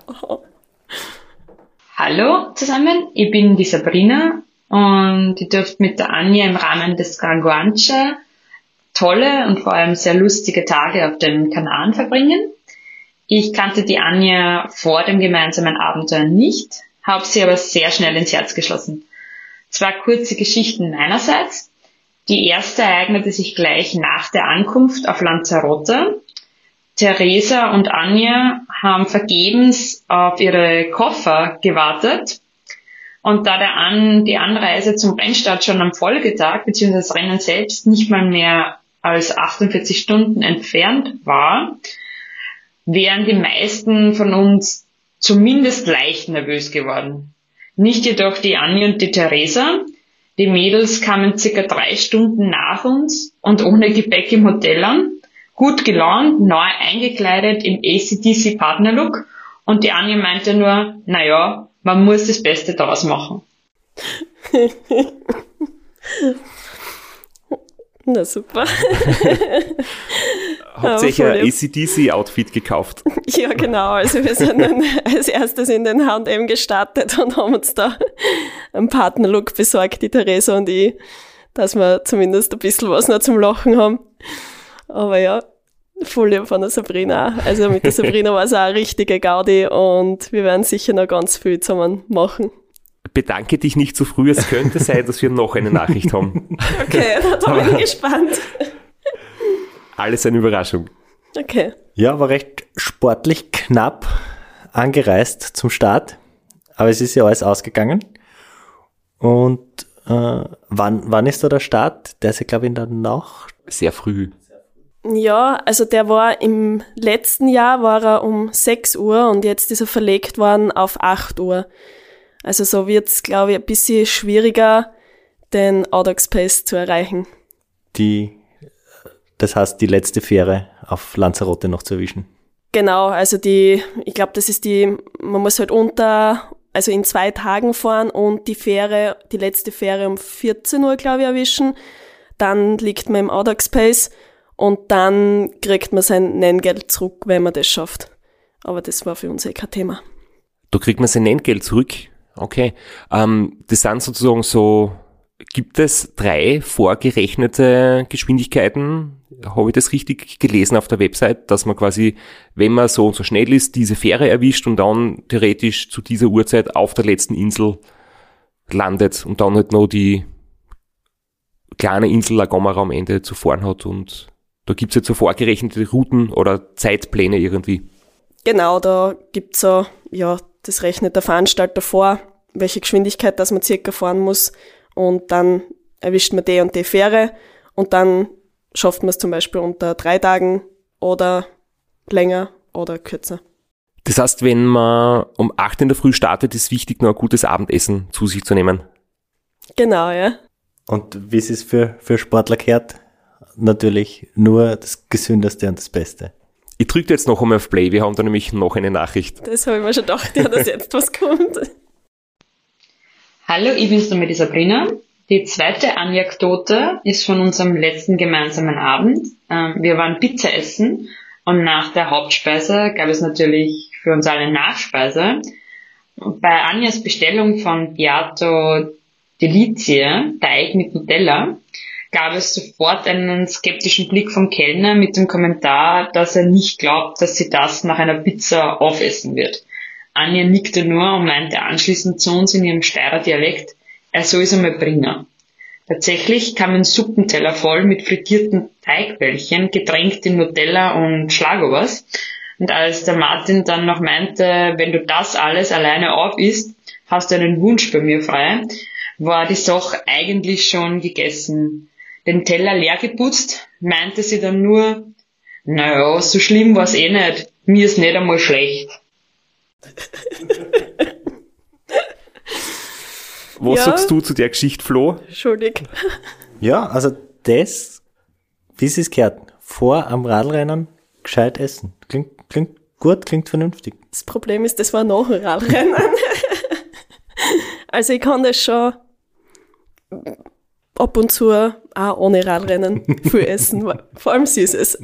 Hallo zusammen, ich bin die Sabrina und ich durfte mit der Anja im Rahmen des Gran Guanche tolle und vor allem sehr lustige Tage auf den Kanaren verbringen. Ich kannte die Anja vor dem gemeinsamen Abenteuer nicht, habe sie aber sehr schnell ins Herz geschlossen. Zwei kurze Geschichten meinerseits. Die erste ereignete sich gleich nach der Ankunft auf Lanzarote. Theresa und Anja haben vergebens auf ihre Koffer gewartet. Und da der An- die Anreise zum Rennstart schon am Folgetag bzw. das Rennen selbst nicht mal mehr als achtundvierzig Stunden entfernt war, wären die meisten von uns zumindest leicht nervös geworden. Nicht jedoch die Anja und die Theresa. Die Mädels kamen circa drei Stunden nach uns und ohne Gepäck im Hotel an, gut gelaunt, neu eingekleidet im A C D C Partnerlook, und die Anja meinte nur, naja, man muss das Beste daraus machen. Na super. Hauptsächlich ein A C D C-Outfit gekauft. Ja, genau. Also wir sind dann als erstes in den H und M gestartet und haben uns da einen Partnerlook besorgt, die Theresa und ich, dass wir zumindest ein bisschen was noch zum Lachen haben. Aber ja, voll lieb von der Sabrina. Also mit der Sabrina war es auch eine richtige Gaudi und wir werden sicher noch ganz viel zusammen machen. Bedanke dich nicht zu früh, es könnte sein, dass wir noch eine Nachricht haben. Okay, da bin ich gespannt. Alles eine Überraschung. Okay. Ja, war recht sportlich knapp angereist zum Start, aber es ist ja alles ausgegangen. Und äh, wann, wann ist da der Start? Der ist ja, glaube ich, in der Nacht. Sehr früh. Ja, also der war im letzten Jahr war er um sechs Uhr und jetzt ist er verlegt worden auf acht Uhr. Also so wird's, glaube ich, ein bisschen schwieriger, den Audax Pace zu erreichen. Die, das heißt, die letzte Fähre auf Lanzarote noch zu erwischen. Genau, also die, ich glaube, das ist die, man muss halt unter, also in zwei Tagen fahren und die Fähre, die letzte Fähre um vierzehn Uhr, glaube ich, erwischen. Dann liegt man im Audax Pace und dann kriegt man sein Nenngeld zurück, wenn man das schafft. Aber das war für uns eh kein Thema. Da kriegt man sein Nenngeld zurück? Okay. Ähm, das sind sozusagen so, gibt es drei vorgerechnete Geschwindigkeiten? Habe ich das richtig gelesen auf der Website, dass man quasi, wenn man so und so schnell ist, diese Fähre erwischt und dann theoretisch zu dieser Uhrzeit auf der letzten Insel landet und dann halt noch die kleine Insel La Gomera am Ende zu fahren hat, und da gibt es jetzt so vorgerechnete Routen oder Zeitpläne irgendwie. Genau, da gibt's so, ja, das rechnet der Veranstalter vor, welche Geschwindigkeit dass man circa fahren muss, und dann erwischt man die und die Fähre und dann schafft man es zum Beispiel unter drei Tagen oder länger oder kürzer. Das heißt, wenn man um acht in der Früh startet, ist wichtig, noch ein gutes Abendessen zu sich zu nehmen. Genau, ja. Und wie es ist für, für Sportler gehört, natürlich nur das Gesündeste und das Beste. Ich drücke jetzt noch einmal auf Play, wir haben da nämlich noch eine Nachricht. Das habe ich mir schon gedacht, ja, dass jetzt was kommt. Hallo, ich bin's damit die Sabrina. Die zweite Anekdote ist von unserem letzten gemeinsamen Abend. Wir waren Pizza essen und nach der Hauptspeise gab es natürlich für uns alle Nachspeise. Bei Anjas Bestellung von Beato Delizie, Teig mit Nutella, gab es sofort einen skeptischen Blick vom Kellner mit dem Kommentar, dass er nicht glaubt, dass sie das nach einer Pizza aufessen wird. Anja nickte nur und meinte anschließend zu uns in ihrem Steirer Dialekt, er soll es einmal bringen. Tatsächlich kam ein Suppenteller voll mit frittierten Teigbällchen, getränkt in Nutella und Schlagobers. Und als der Martin dann noch meinte, wenn du das alles alleine aufisst, hast du einen Wunsch bei mir frei, war die Sache eigentlich schon gegessen. Den Teller leer geputzt, meinte sie dann nur, naja, so schlimm war's eh nicht, mir ist nicht einmal schlecht. Was Ja. sagst du zu der Geschichte, Flo? Entschuldig. Ja, also das, wie es gehört, vor am Radlrennen gescheit essen. Klingt, klingt gut, klingt vernünftig. Das Problem ist, das war nach dem Radrennen. Also ich kann das schon ab und zu auch ohne Radrennen viel essen, vor allem Süßes.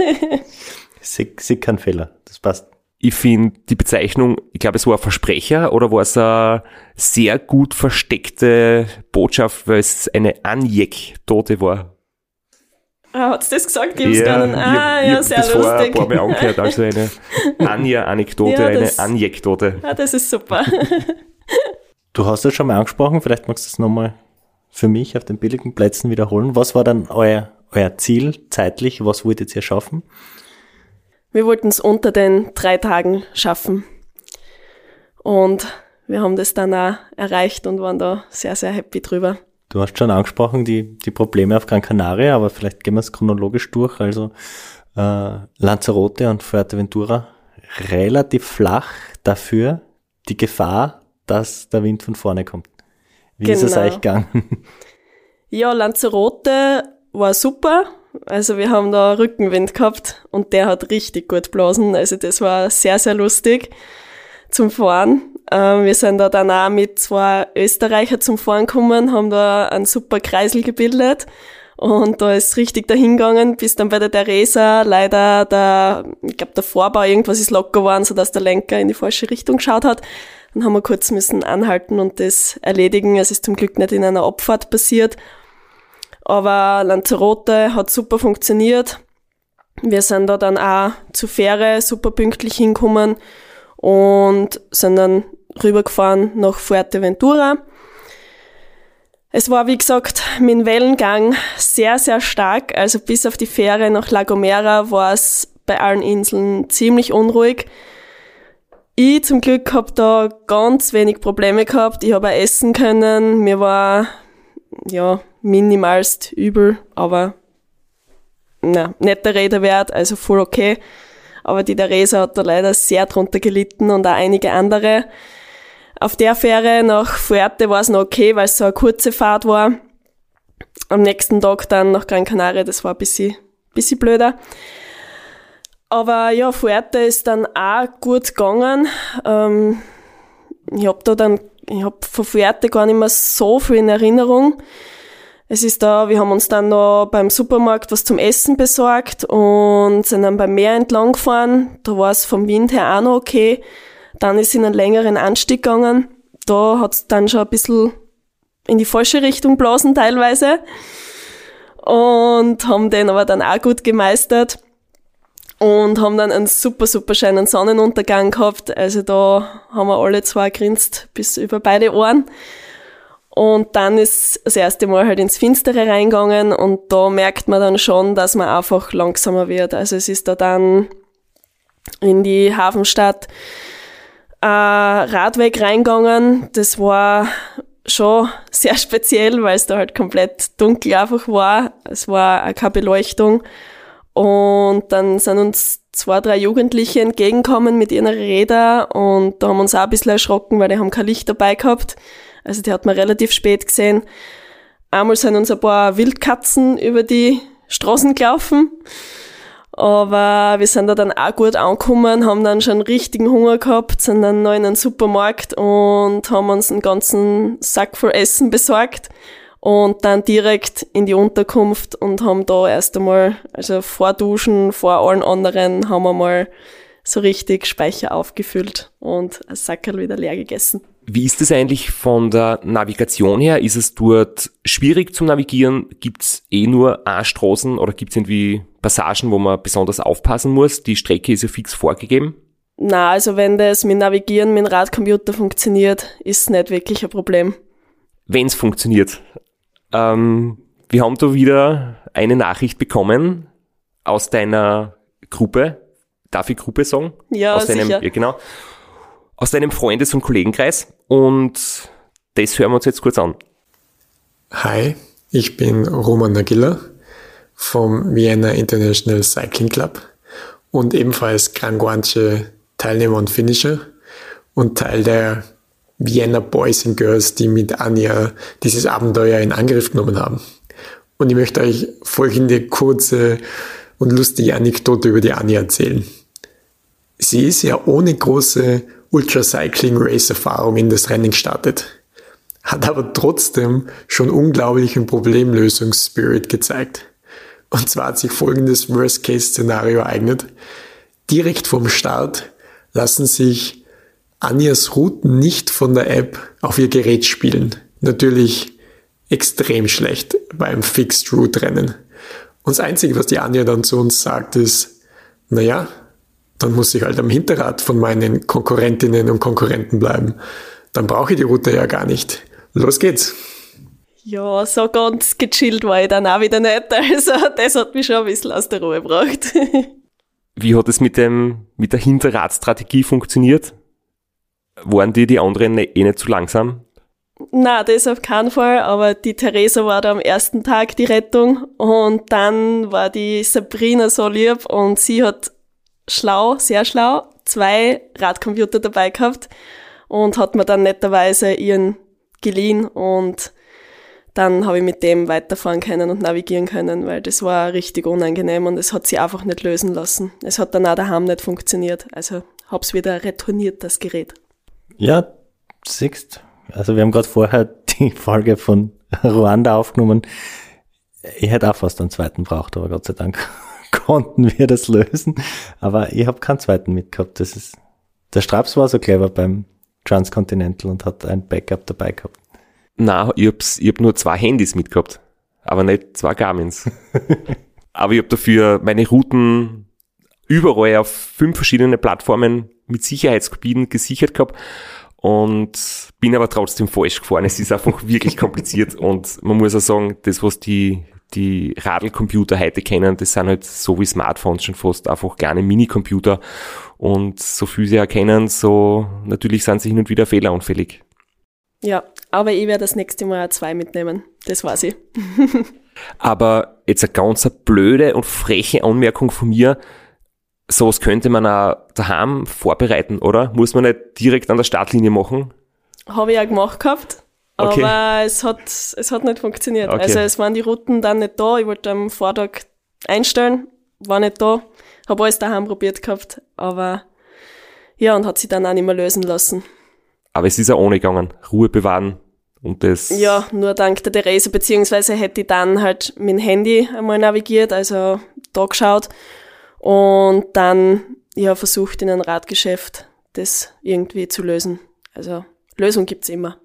Sie, sie kein Fehler, das passt. Ich finde die Bezeichnung, ich glaube, es war ein Versprecher oder war es eine sehr gut versteckte Botschaft, weil es eine Anjek-Tote war. Ah, hat's das gesagt? Ich hab's gar nicht. Ah, ich, ja, ich sehr hab das vorher ein lustig. paar Mal angehört, also eine Anja-Anekdote, Ja, eine das- Anjek-Tote. Ah, das ist super. Du hast das schon mal angesprochen, vielleicht magst du es nochmal für mich auf den billigen Plätzen wiederholen. Was war dann euer, euer Ziel zeitlich? Was wolltet ihr schaffen? Wir wollten es unter den drei Tagen schaffen. Und wir haben das dann auch erreicht und waren da sehr, sehr happy drüber. Du hast schon angesprochen, die, die Probleme auf Gran Canaria, aber vielleicht gehen wir es chronologisch durch. Also äh, Lanzarote und Fuerteventura relativ flach, dafür die Gefahr, dass der Wind von vorne kommt. Wie ist es Genau. euch gegangen? Ja, Lanzarote war super. Also wir haben da Rückenwind gehabt und der hat richtig gut geblasen. Also das war sehr, sehr lustig zum Fahren. Ähm, wir sind da dann auch mit zwei Österreicher zum Fahren gekommen, haben da einen super Kreisel gebildet und da ist richtig dahin gegangen, bis dann bei der Theresa leider der, ich glaube der Vorbau, irgendwas ist locker geworden, sodass der Lenker in die falsche Richtung geschaut hat. Dann haben wir kurz müssen anhalten und das erledigen. Es ist zum Glück nicht in einer Abfahrt passiert. Aber Lanzarote hat super funktioniert. Wir sind da dann auch zur Fähre super pünktlich hingekommen und sind dann rübergefahren nach Fuerteventura. Es war, wie gesagt, mit dem Wellengang sehr, sehr stark. Also bis auf die Fähre nach La Gomera war es bei allen Inseln ziemlich unruhig. Ich zum Glück habe da ganz wenig Probleme gehabt. Ich habe auch essen können. Mir war ja minimalst übel, aber na, nicht der Rede wert, also voll okay. Aber die Theresa hat da leider sehr drunter gelitten und auch einige andere. Auf der Fähre nach Fuerte war es noch okay, weil es so eine kurze Fahrt war. Am nächsten Tag dann nach Gran Canaria, das war ein bisschen, bisschen blöder. Aber ja, Fuerte ist dann auch gut gegangen. Ähm, ich hab da dann, ich hab von Fuerte gar nicht mehr so viel in Erinnerung. Es ist da, wir haben uns dann noch beim Supermarkt was zum Essen besorgt und sind dann beim Meer entlang gefahren. Da war es vom Wind her auch noch okay. Dann ist es in einen längeren Anstieg gegangen. Da hat es dann schon ein bisschen in die falsche Richtung blasen teilweise. Und haben den aber dann auch gut gemeistert. Und haben dann einen super, super schönen Sonnenuntergang gehabt. Also da haben wir alle zwei grinst bis über beide Ohren. Und dann ist das erste Mal halt ins Finstere reingegangen und da merkt man dann schon, dass man einfach langsamer wird. Also es ist da dann in die Hafenstadt äh, Radweg reingegangen. Das war schon sehr speziell, weil es da halt komplett dunkel einfach war. Es war auch keine Beleuchtung. Und dann sind uns zwei, drei Jugendliche entgegengekommen mit ihren Rädern und da haben wir uns auch ein bisschen erschrocken, weil die haben kein Licht dabei gehabt. Also die hat man relativ spät gesehen. Einmal sind uns ein paar Wildkatzen über die Straßen gelaufen. Aber wir sind da dann auch gut angekommen, haben dann schon richtigen Hunger gehabt, sind dann noch in einen Supermarkt und haben uns einen ganzen Sack voll Essen besorgt. Und dann direkt in die Unterkunft und haben da erst einmal, also vor Duschen, vor allen anderen, haben wir mal so richtig Speicher aufgefüllt und ein Sackerl wieder leer gegessen. Wie ist es eigentlich von der Navigation her? Ist es dort schwierig zum Navigieren? Gibt's eh nur A-Straßen oder gibt's irgendwie Passagen, wo man besonders aufpassen muss? Die Strecke ist ja fix vorgegeben. Na, also wenn das mit Navigieren mit dem Radcomputer funktioniert, ist es nicht wirklich ein Problem. Wenn's funktioniert. Ähm, wir haben da wieder eine Nachricht bekommen aus deiner Gruppe. Darf ich Gruppe sagen? Ja, aus deinem, sicher. Ja, genau. Aus deinem Freundes- und Kollegenkreis. Und das hören wir uns jetzt kurz an. Hi, ich bin Roman Nagilla vom Vienna International Cycling Club und ebenfalls Gran Guanche Teilnehmer und Finisher und Teil der Vienna Boys and Girls, die mit Anja dieses Abenteuer in Angriff genommen haben. Und ich möchte euch folgende kurze und lustige Anekdote über die Anja erzählen. Sie ist ja ohne große Ultracycling-Race-Erfahrung in das Rennen gestartet, hat aber trotzdem schon unglaublichen Problemlösungs-Spirit gezeigt. Und zwar hat sich folgendes Worst-Case-Szenario ereignet. Direkt vom Start lassen sich Anjas Routen nicht von der App auf ihr Gerät spielen. Natürlich extrem schlecht beim Fixed-Route-Rennen. Und das Einzige, was die Anja dann zu uns sagt, ist, naja, dann muss ich halt am Hinterrad von meinen Konkurrentinnen und Konkurrenten bleiben. Dann brauche ich die Route ja gar nicht. Los geht's. Ja, so ganz gechillt war ich dann auch wieder nicht. Also das hat mich schon ein bisschen aus der Ruhe gebracht. Wie hat es mit dem, mit der Hinterradstrategie funktioniert? Waren die, die anderen eh nicht zu langsam? Nein, das auf keinen Fall, aber die Theresa war da am ersten Tag die Rettung und dann war die Sabrina so lieb und sie hat schlau, sehr schlau, zwei Radcomputer dabei gehabt und hat mir dann netterweise ihren geliehen und dann habe ich mit dem weiterfahren können und navigieren können, weil das war richtig unangenehm und es hat sie einfach nicht lösen lassen. Es hat dann auch daheim nicht funktioniert, also hab's wieder retourniert, das Gerät. Ja, siehst, also wir haben gerade vorher die Folge von Ruanda aufgenommen. Ich hätte auch fast einen zweiten braucht, aber Gott sei Dank konnten wir das lösen. Aber ich habe keinen zweiten mitgehabt. Das ist, der Straps war so clever beim Transcontinental und hat ein Backup dabei gehabt. Nein, ich, hab's, ich hab nur zwei Handys mitgehabt, aber nicht zwei Garmins. Aber ich habe dafür meine Routen überall auf fünf verschiedene Plattformen mit Sicherheitsgebieten gesichert gehabt und bin aber trotzdem falsch gefahren. Es ist einfach wirklich kompliziert und man muss auch sagen, das, was die, die Radlcomputer heute kennen, das sind halt so wie Smartphones schon fast einfach kleine Minicomputer und so viel sie erkennen, so natürlich sind sie hin und wieder fehleranfällig. Ja, aber ich werde das nächste Mal zwei mitnehmen, das weiß ich. Aber jetzt eine ganz blöde und freche Anmerkung von mir, sowas könnte man auch daheim vorbereiten, oder? Muss man nicht direkt an der Startlinie machen? Habe ich auch gemacht gehabt, Okay. aber es hat, es hat nicht funktioniert. Okay. Also es waren die Routen dann nicht da, ich wollte am Vortag einstellen, war nicht da, habe alles daheim probiert gehabt, aber ja, und hat sich dann auch nicht mehr lösen lassen. Aber es ist auch ohne gegangen. Ruhe bewahren und das... Ja, nur dank der Theresa, beziehungsweise hätte ich dann halt mit dem Handy einmal navigiert, also da geschaut und dann ja versucht in einem Radgeschäft das irgendwie zu lösen. Also Lösung gibt's immer.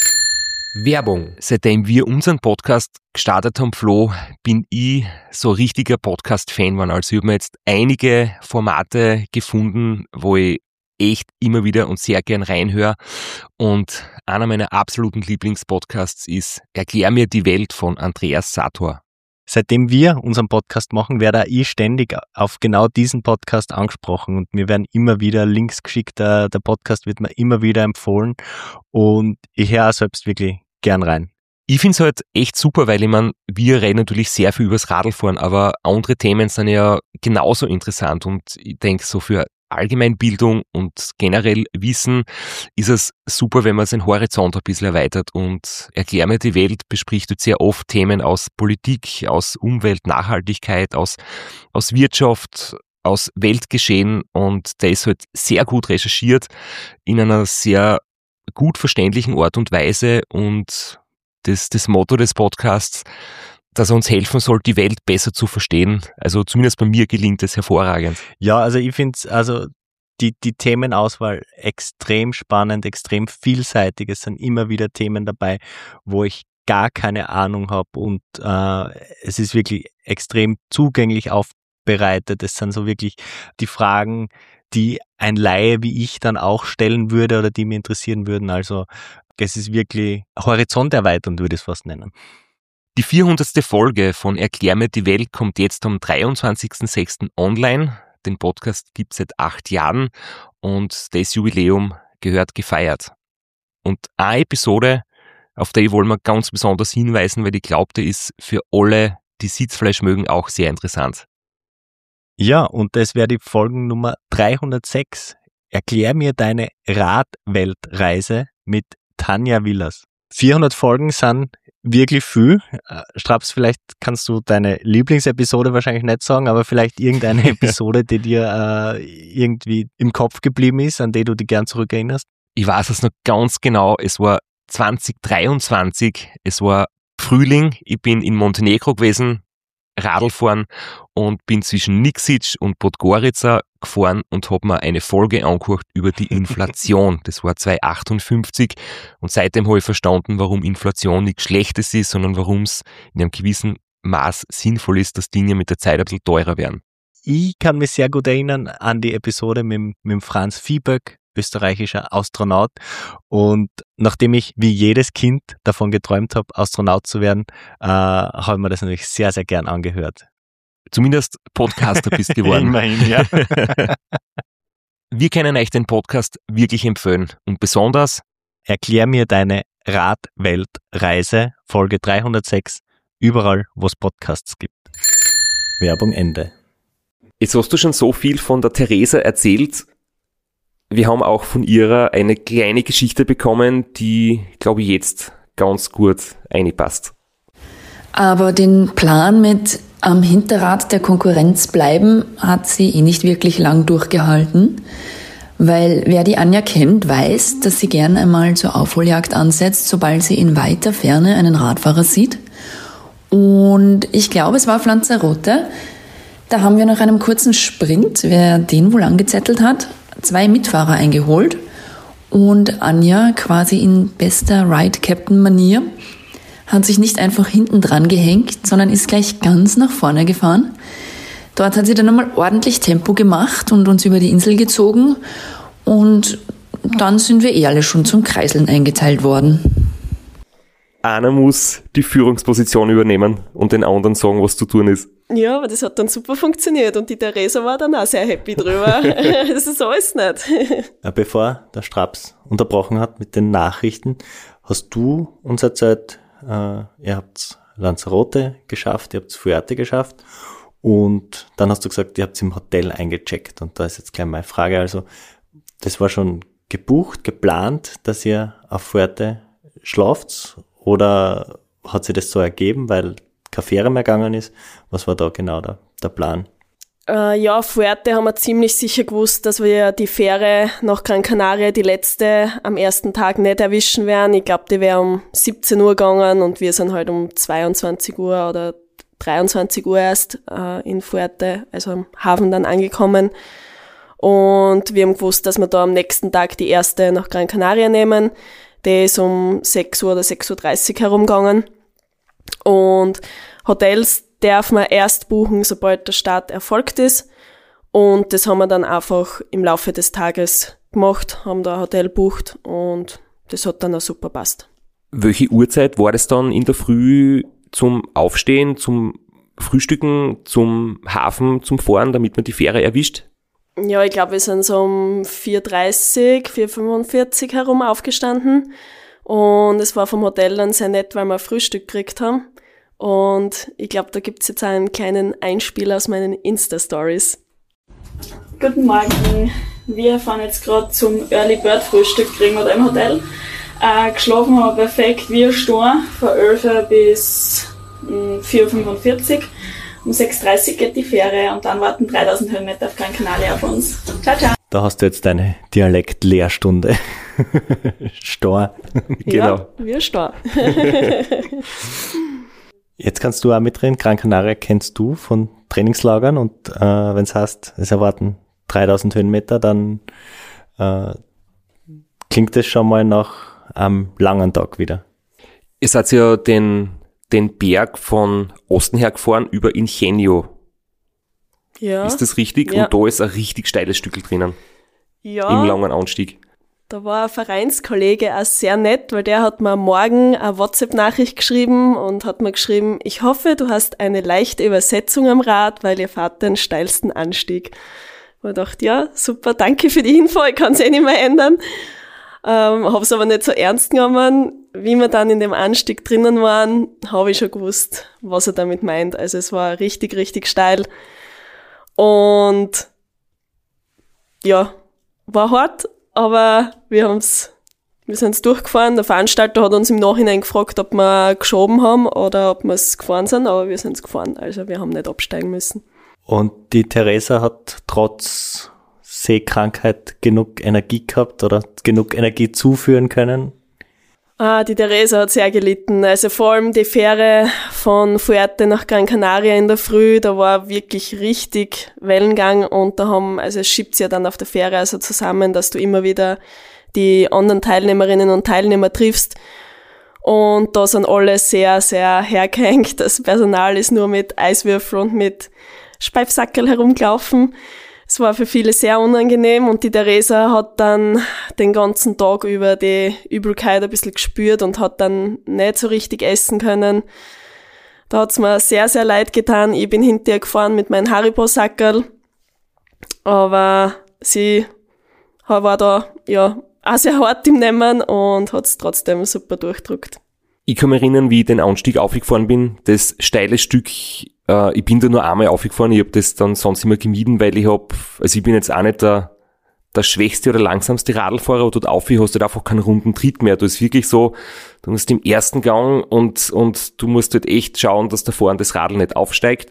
Werbung. Seitdem wir unseren Podcast gestartet haben, Flo, bin ich so richtiger Podcast-Fan geworden. Also ich habe mir jetzt einige Formate gefunden, wo ich echt immer wieder und sehr gern reinhöre. Und einer meiner absoluten Lieblingspodcasts ist Erklär mir die Welt von Andreas Sator. Seitdem wir unseren Podcast machen, werde auch ich ständig auf genau diesen Podcast angesprochen und mir werden immer wieder Links geschickt, der, der Podcast wird mir immer wieder empfohlen und ich höre auch selbst wirklich gern rein. Ich finde es halt echt super, weil ich meine, wir reden natürlich sehr viel übers Radlfahren, aber andere Themen sind ja genauso interessant und ich denke so für Allgemeinbildung und generell Wissen ist es super, wenn man seinen Horizont ein bisschen erweitert und Erklär mir die Welt bespricht jetzt sehr oft Themen aus Politik, aus Umwelt, Nachhaltigkeit, aus, aus Wirtschaft, aus Weltgeschehen und der ist halt sehr gut recherchiert in einer sehr gut verständlichen Art und Weise und das, das Motto des Podcasts, dass er uns helfen soll, die Welt besser zu verstehen. Also zumindest bei mir gelingt es hervorragend. Ja, also ich finde also die, die Themenauswahl extrem spannend, extrem vielseitig. Es sind immer wieder Themen dabei, wo ich gar keine Ahnung habe und äh, es ist wirklich extrem zugänglich aufbereitet. Es sind so wirklich die Fragen, die ein Laie wie ich dann auch stellen würde oder die mich interessieren würden. Also es ist wirklich horizonterweiternd, würde ich es fast nennen. Die vierhundertste Folge von Erklär mir die Welt kommt jetzt am dreiundzwanzigsten sechsten online. Den Podcast gibt es seit acht Jahren und das Jubiläum gehört gefeiert. Und eine Episode, auf die wollen wir ganz besonders hinweisen, weil ich glaube, die ist für alle, die Sitzfleisch mögen, auch sehr interessant. Ja, und das wäre die Folgennummer dreihundertsechs. Erklär mir deine Radweltreise mit Tanja Willers. vierhundert Folgen sind wirklich viel. Straps, vielleicht kannst du deine Lieblingsepisode wahrscheinlich nicht sagen, aber vielleicht irgendeine Episode, die dir äh, irgendwie im Kopf geblieben ist, an die du dich gern zurückerinnerst. Ich weiß es noch ganz genau, es war zwanzig dreiundzwanzig, es war Frühling, ich bin in Montenegro gewesen, Radl fahren und bin zwischen Nikšić und Podgorica gefahren und habe mir eine Folge angehört über die Inflation. Das war zweitausendachtundfünfzig und seitdem habe ich verstanden, warum Inflation nichts Schlechtes ist, sondern warum es in einem gewissen Maß sinnvoll ist, dass Dinge mit der Zeit ein bisschen teurer werden. Ich kann mich sehr gut erinnern an die Episode mit, mit Franz Viehböck, österreichischer Astronaut, und nachdem ich wie jedes Kind davon geträumt habe, Astronaut zu werden, äh, habe ich mir das natürlich sehr, sehr gern angehört. Zumindest Podcaster bist geworden. Immerhin, ja. Wir können euch den Podcast wirklich empfehlen und besonders Erklär mir deine Radweltreise, Folge dreihundertsechs, überall, wo es Podcasts gibt. Werbung Ende. Jetzt hast du schon so viel von der Theresa erzählt. Wir haben auch von ihrer eine kleine Geschichte bekommen, die, glaube ich, jetzt ganz gut reinpasst. Aber den Plan mit am Hinterrad der Konkurrenz bleiben hat sie eh nicht wirklich lang durchgehalten, weil wer die Anja kennt, weiß, dass sie gern einmal zur Aufholjagd ansetzt, sobald sie in weiter Ferne einen Radfahrer sieht. Und ich glaube, es war auf Lanzarote. Da haben wir nach einem kurzen Sprint, wer den wohl angezettelt hat, zwei Mitfahrer eingeholt und Anja quasi in bester Ride-Captain-Manier hat sich nicht einfach hinten dran gehängt, sondern ist gleich ganz nach vorne gefahren. Dort hat sie dann einmal ordentlich Tempo gemacht und uns über die Insel gezogen und dann sind wir eh alle schon zum Kreiseln eingeteilt worden. Einer muss die Führungsposition übernehmen und den anderen sagen, was zu tun ist. Ja, aber das hat dann super funktioniert und die Theresa war dann auch sehr happy drüber. Das ist alles nicht. Bevor der Straps unterbrochen hat mit den Nachrichten, hast du uns erzählt, äh, ihr habt Lanzarote geschafft, ihr habt Fuerte geschafft und dann hast du gesagt, ihr habt im Hotel eingecheckt und da ist jetzt gleich meine Frage, also das war schon gebucht, geplant, dass ihr auf Fuerte schlaft oder hat sich das so ergeben, weil keine Fähre mehr gegangen ist? Was war da genau der, der Plan? Äh, ja, auf Fuerte haben wir ziemlich sicher gewusst, dass wir die Fähre nach Gran Canaria, die letzte, am ersten Tag nicht erwischen werden. Ich glaube, die wäre um siebzehn Uhr gegangen und wir sind halt um zweiundzwanzig Uhr oder dreiundzwanzig Uhr erst äh, in Fuerte, also am Hafen dann angekommen. Und wir haben gewusst, dass wir da am nächsten Tag die erste nach Gran Canaria nehmen. Die ist um sechs Uhr oder sechs Uhr dreißig herumgegangen. Und Hotels darf man erst buchen, sobald der Start erfolgt ist. Und das haben wir dann einfach im Laufe des Tages gemacht, haben da ein Hotel bucht und das hat dann auch super passt. Welche Uhrzeit war das dann in der Früh zum Aufstehen, zum Frühstücken, zum Hafen, zum Fahren, damit man die Fähre erwischt? Ja, ich glaube, wir sind so um vier Uhr dreißig, vier Uhr fünfundvierzig herum aufgestanden. Und es war vom Hotel dann sehr nett, weil wir Frühstück gekriegt haben. Und ich glaube, da gibt's jetzt einen kleinen Einspieler aus meinen Insta-Stories. Guten Morgen. Wir fahren jetzt gerade zum Early Bird Frühstück kriegen wir da im Hotel. Äh, geschlafen haben wir perfekt wie ein Sturm, von elf Uhr bis mh, vier Uhr fünfundvierzig. Um sechs Uhr dreißig geht die Fähre und dann warten dreitausend Höhenmeter auf Gran Canaria auf uns. Ciao, ciao. Da hast du jetzt deine Dialekt-Lehrstunde. Stor. Genau. Ja, wie ein Stor. Jetzt kannst du auch mitreden. Gran Canaria kennst du von Trainingslagern und äh, wenn es heißt, es erwarten dreitausend Höhenmeter, dann äh, klingt das schon mal nach einem langen Tag wieder. Ihr seid ja den, den Berg von Osten her gefahren über Ingenio. Ja. Ist das richtig? Ja. Und da ist ein richtig steiles Stückel drinnen. Ja. Im langen Anstieg. Da war ein Vereinskollege auch sehr nett, weil der hat mir am Morgen eine WhatsApp-Nachricht geschrieben und hat mir geschrieben, ich hoffe, du hast eine leichte Übersetzung am Rad, weil ihr fahrt den steilsten Anstieg. Und ich dachte, ja, super, danke für die Info, ich kann es eh nicht mehr ändern. Ähm, habe es aber nicht so ernst genommen. Wie wir dann in dem Anstieg drinnen waren, habe ich schon gewusst, was er damit meint. Also es war richtig, richtig steil. Und ja, war hart, aber wir haben's, wir sind's durchgefahren. Der Veranstalter hat uns im Nachhinein gefragt, ob wir geschoben haben oder ob wir es gefahren sind, aber wir sind's gefahren. Also wir haben nicht absteigen müssen. Und die Theresa hat trotz Seekrankheit genug Energie gehabt oder genug Energie zuführen können? Ah, die Theresa hat sehr gelitten. Also vor allem die Fähre von Fuerte nach Gran Canaria in der Früh, da war wirklich richtig Wellengang und da haben, also es schiebt sich ja dann auf der Fähre also zusammen, dass du immer wieder die anderen Teilnehmerinnen und Teilnehmer triffst. Und da sind alle sehr, sehr hergehängt. Das Personal ist nur mit Eiswürfel und mit Speifsackerl herumgelaufen. Es war für viele sehr unangenehm und die Theresa hat dann den ganzen Tag über die Übelkeit ein bisschen gespürt und hat dann nicht so richtig essen können. Da hat's mir sehr, sehr leid getan. Ich bin hinter ihr gefahren mit meinem Haribo-Sackerl, aber sie war da ja auch sehr hart im Nehmen und hat's trotzdem super durchdrückt. Ich kann mich erinnern, wie ich den Anstieg aufgefahren bin, das steile Stück. Ich bin da nur einmal aufgefahren, ich habe das dann sonst immer gemieden, weil ich hab, also ich bin jetzt auch nicht der, der schwächste oder langsamste Radlfahrer, aber dort auf, hast du halt einfach keinen runden Tritt mehr. Du ist wirklich so, du musst im ersten Gang und, und du musst halt echt schauen, dass da vorne das Radl nicht aufsteigt.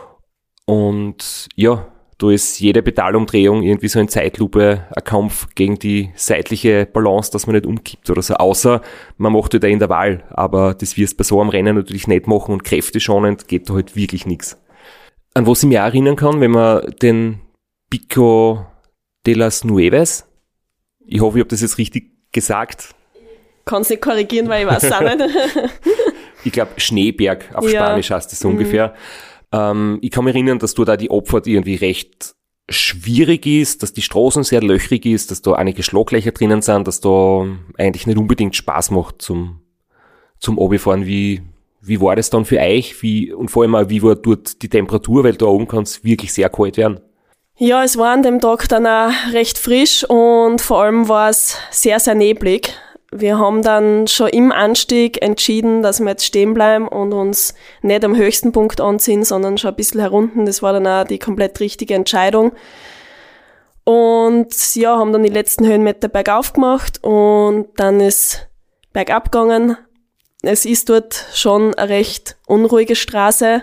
Und ja, da ist jede Pedalumdrehung irgendwie so in Zeitlupe ein Kampf gegen die seitliche Balance, dass man nicht umkippt oder so. Außer man macht halt ein Intervall, aber das wirst du bei so einem Rennen natürlich nicht machen und kräfteschonend geht da halt wirklich nichts. An was ich mich auch erinnern kann, wenn man den Pico de las Nueves, ich hoffe, ich habe das jetzt richtig gesagt. Kannst nicht korrigieren, weil ich weiß es auch nicht. Ich glaube, Schneeberg auf Ja. Spanisch heißt das so ungefähr. Ähm, ich kann mich erinnern, dass da da die Abfahrt irgendwie recht schwierig ist, dass die Straßen sehr löchrig ist, dass da einige Schlaglöcher drinnen sind, dass da eigentlich nicht unbedingt Spaß macht zum, zum Runterfahren. Wie, wie war das dann für euch? Wie, und vor allem auch, wie war dort die Temperatur? Weil da oben kann es wirklich sehr kalt werden. Ja, es war an dem Tag dann auch recht frisch und vor allem war es sehr, sehr neblig. Wir haben dann schon im Anstieg entschieden, dass wir jetzt stehen bleiben und uns nicht am höchsten Punkt anziehen, sondern schon ein bisschen herunten. Das war dann auch die komplett richtige Entscheidung. Und ja, haben dann die letzten Höhenmeter bergauf gemacht und dann ist bergab gegangen. Es ist dort schon eine recht unruhige Straße.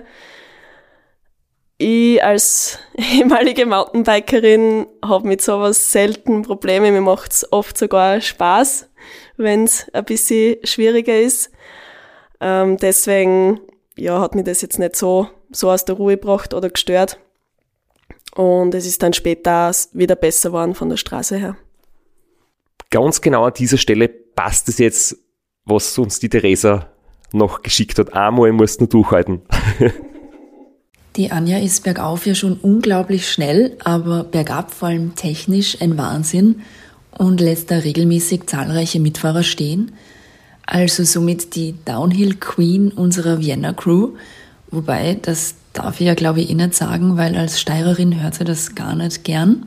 Ich als ehemalige Mountainbikerin habe mit sowas selten Probleme. Mir macht's oft sogar Spaß, wenn es ein bisschen schwieriger ist. Ähm, deswegen ja, hat mich das jetzt nicht so, so aus der Ruhe gebracht oder gestört. Und es ist dann später wieder besser geworden von der Straße her. Ganz genau an dieser Stelle passt es jetzt, was uns die Theresa noch geschickt hat. Einmal musst du nur durchhalten. Die Anja ist bergauf ja schon unglaublich schnell, aber bergab vor allem technisch ein Wahnsinn und lässt da regelmäßig zahlreiche Mitfahrer stehen. Also somit die Downhill Queen unserer Vienna Crew. Wobei, das darf ich ja glaube ich eh nicht sagen, weil als Steirerin hört sie das gar nicht gern.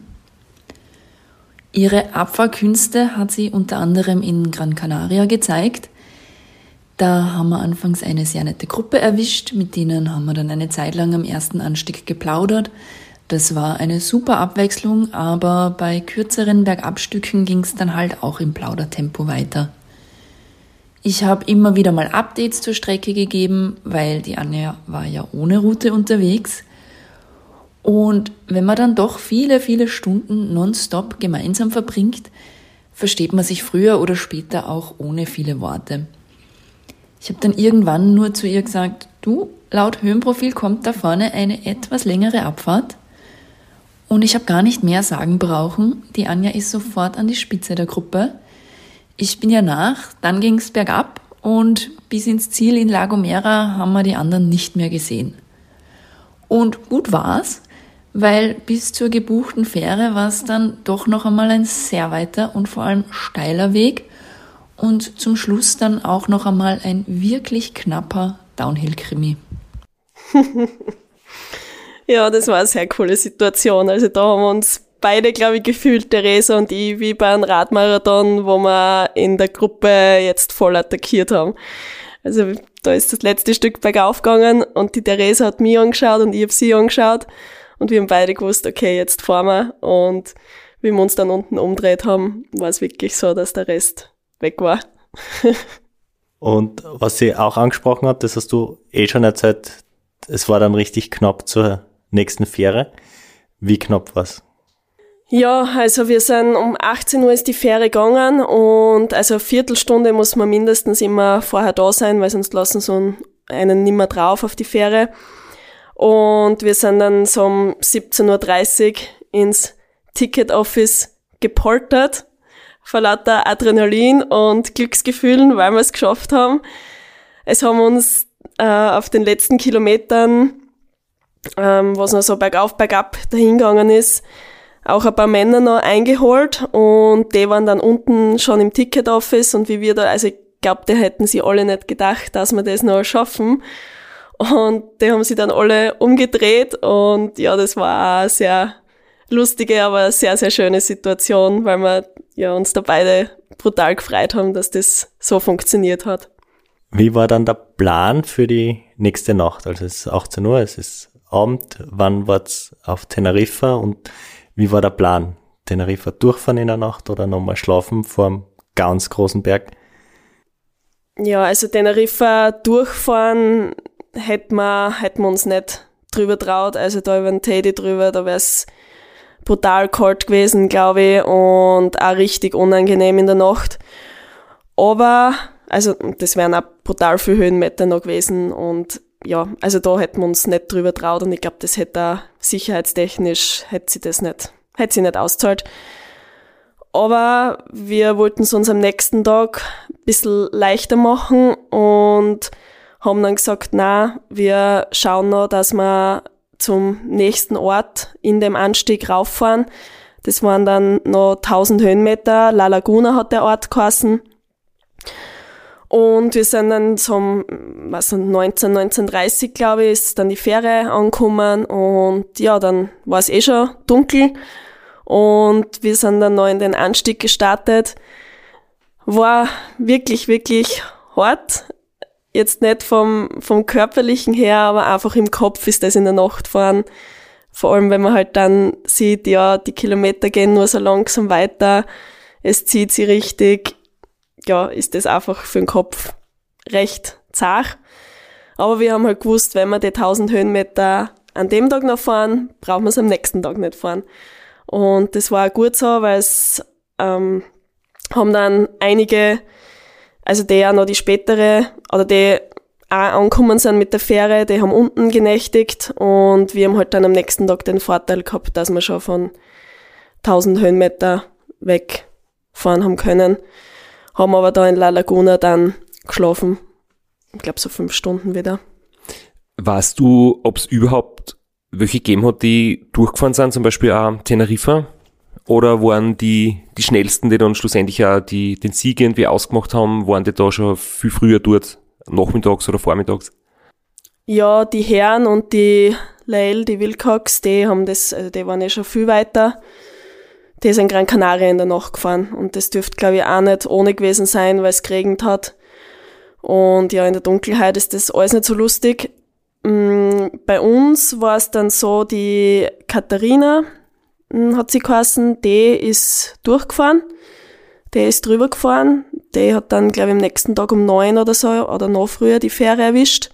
Ihre Abfahrkünste hat sie unter anderem in Gran Canaria gezeigt. Da haben wir anfangs eine sehr nette Gruppe erwischt, mit denen haben wir dann eine Zeit lang am ersten Anstieg geplaudert. Das war eine super Abwechslung, aber bei kürzeren Bergabstücken ging es dann halt auch im Plaudertempo weiter. Ich habe immer wieder mal Updates zur Strecke gegeben, weil die Anja war ja ohne Route unterwegs. Und wenn man dann doch viele, viele Stunden nonstop gemeinsam verbringt, versteht man sich früher oder später auch ohne viele Worte. Ich habe dann irgendwann nur zu ihr gesagt, du, laut Höhenprofil kommt da vorne eine etwas längere Abfahrt. Und ich habe gar nicht mehr sagen brauchen. Die Anja ist sofort an die Spitze der Gruppe. Ich bin ja nach, dann ging's bergab und bis ins Ziel in La Gomera haben wir die anderen nicht mehr gesehen. Und gut war's, weil bis zur gebuchten Fähre war es dann doch noch einmal ein sehr weiter und vor allem steiler Weg und zum Schluss dann auch noch einmal ein wirklich knapper Downhill-Krimi. Ja, das war eine sehr coole Situation. Also da haben wir uns beide, glaube ich, gefühlt, Theresa und ich, wie bei einem Radmarathon, wo wir in der Gruppe jetzt voll attackiert haben. Also da ist das letzte Stück bergauf gegangen und die Theresa hat mich angeschaut und ich habe sie angeschaut und wir haben beide gewusst, okay, jetzt fahren wir. Und wie wir uns dann unten umgedreht haben, war es wirklich so, dass der Rest weg war. Und was sie auch angesprochen hat, das hast du eh schon erzählt, es war dann richtig knapp zur nächsten Fähre. Wie knapp war's? Ja, also wir sind um achtzehn Uhr ist die Fähre gegangen und also eine Viertelstunde muss man mindestens immer vorher da sein, weil sonst lassen sie einen nicht mehr drauf auf die Fähre. Und wir sind dann so um siebzehn Uhr dreißig ins Ticket Office gepoltert vor lauter Adrenalin und Glücksgefühlen, weil wir es geschafft haben. Es haben uns äh, auf den letzten Kilometern, ähm, was noch so bergauf, bergab dahingegangen ist, auch ein paar Männer noch eingeholt und die waren dann unten schon im Ticket Office und wie wir da, also ich glaube, die hätten sie alle nicht gedacht, dass wir das noch schaffen. Und die haben sich dann alle umgedreht und ja, das war eine sehr lustige, aber sehr, sehr schöne Situation, weil wir ja uns da beide brutal gefreut haben, dass das so funktioniert hat. Wie war dann der Plan für die nächste Nacht? Also es ist achtzehn Uhr, es ist Abend, wann war's auf Teneriffa und wie war der Plan? Teneriffa durchfahren in der Nacht oder nochmal schlafen vor einem ganz großen Berg? Ja, also Teneriffa durchfahren hätten wir, hätten wir uns nicht drüber traut. Also da über den Teddy drüber, da wäre es brutal kalt gewesen, glaube ich, und auch richtig unangenehm in der Nacht. Aber, also das wären auch brutal viele Höhenmeter noch gewesen und ja, also da hätten wir uns nicht drüber traut und ich glaube, das hätte auch sicherheitstechnisch, hätte sie das nicht, hätte sie nicht ausgezahlt. Aber wir wollten es uns am nächsten Tag ein bisschen leichter machen und haben dann gesagt, na, wir schauen noch, dass wir zum nächsten Ort in dem Anstieg rauffahren. Das waren dann noch tausend Höhenmeter. La Laguna hat der Ort geheißen. Und wir sind dann zum, was neunzehn, neunzehn Uhr dreißig, glaube ich, ist dann die Fähre angekommen und ja, dann war es eh schon dunkel und wir sind dann noch in den Anstieg gestartet. War wirklich, wirklich hart. Jetzt nicht vom, vom Körperlichen her, aber einfach im Kopf ist das in der Nacht fahren. Vor allem, wenn man halt dann sieht, ja, die Kilometer gehen nur so langsam weiter, es zieht sie richtig. Ja, ist das einfach für den Kopf recht zart. Aber wir haben halt gewusst, wenn wir die tausend Höhenmeter an dem Tag noch fahren, brauchen wir es am nächsten Tag nicht fahren. Und das war auch gut so, weil es ähm, haben dann einige, also die ja noch die spätere, oder die auch angekommen sind mit der Fähre, die haben unten genächtigt und wir haben halt dann am nächsten Tag den Vorteil gehabt, dass wir schon von tausend Höhenmeter wegfahren haben können. Haben aber da in La Laguna dann geschlafen. Ich glaube so fünf Stunden wieder. Weißt du, ob es überhaupt welche gegeben hat, die durchgefahren sind, zum Beispiel auch Teneriffa? Oder waren die die schnellsten, die dann schlussendlich auch die, den Sieg irgendwie ausgemacht haben, waren die da schon viel früher dort, nachmittags oder vormittags? Ja, die Herren und die Lael, die Wilcox, die haben das, also die waren ja schon viel weiter. Die ist in Gran Canaria in der Nacht gefahren und das dürfte, glaube ich, auch nicht ohne gewesen sein, weil es geregnet hat. Und ja, in der Dunkelheit ist das alles nicht so lustig. Bei uns war es dann so, die Katharina hat sie geheißen, die ist durchgefahren, die ist drüber gefahren, die hat dann, glaube ich, am nächsten Tag um neun oder so oder noch früher die Fähre erwischt.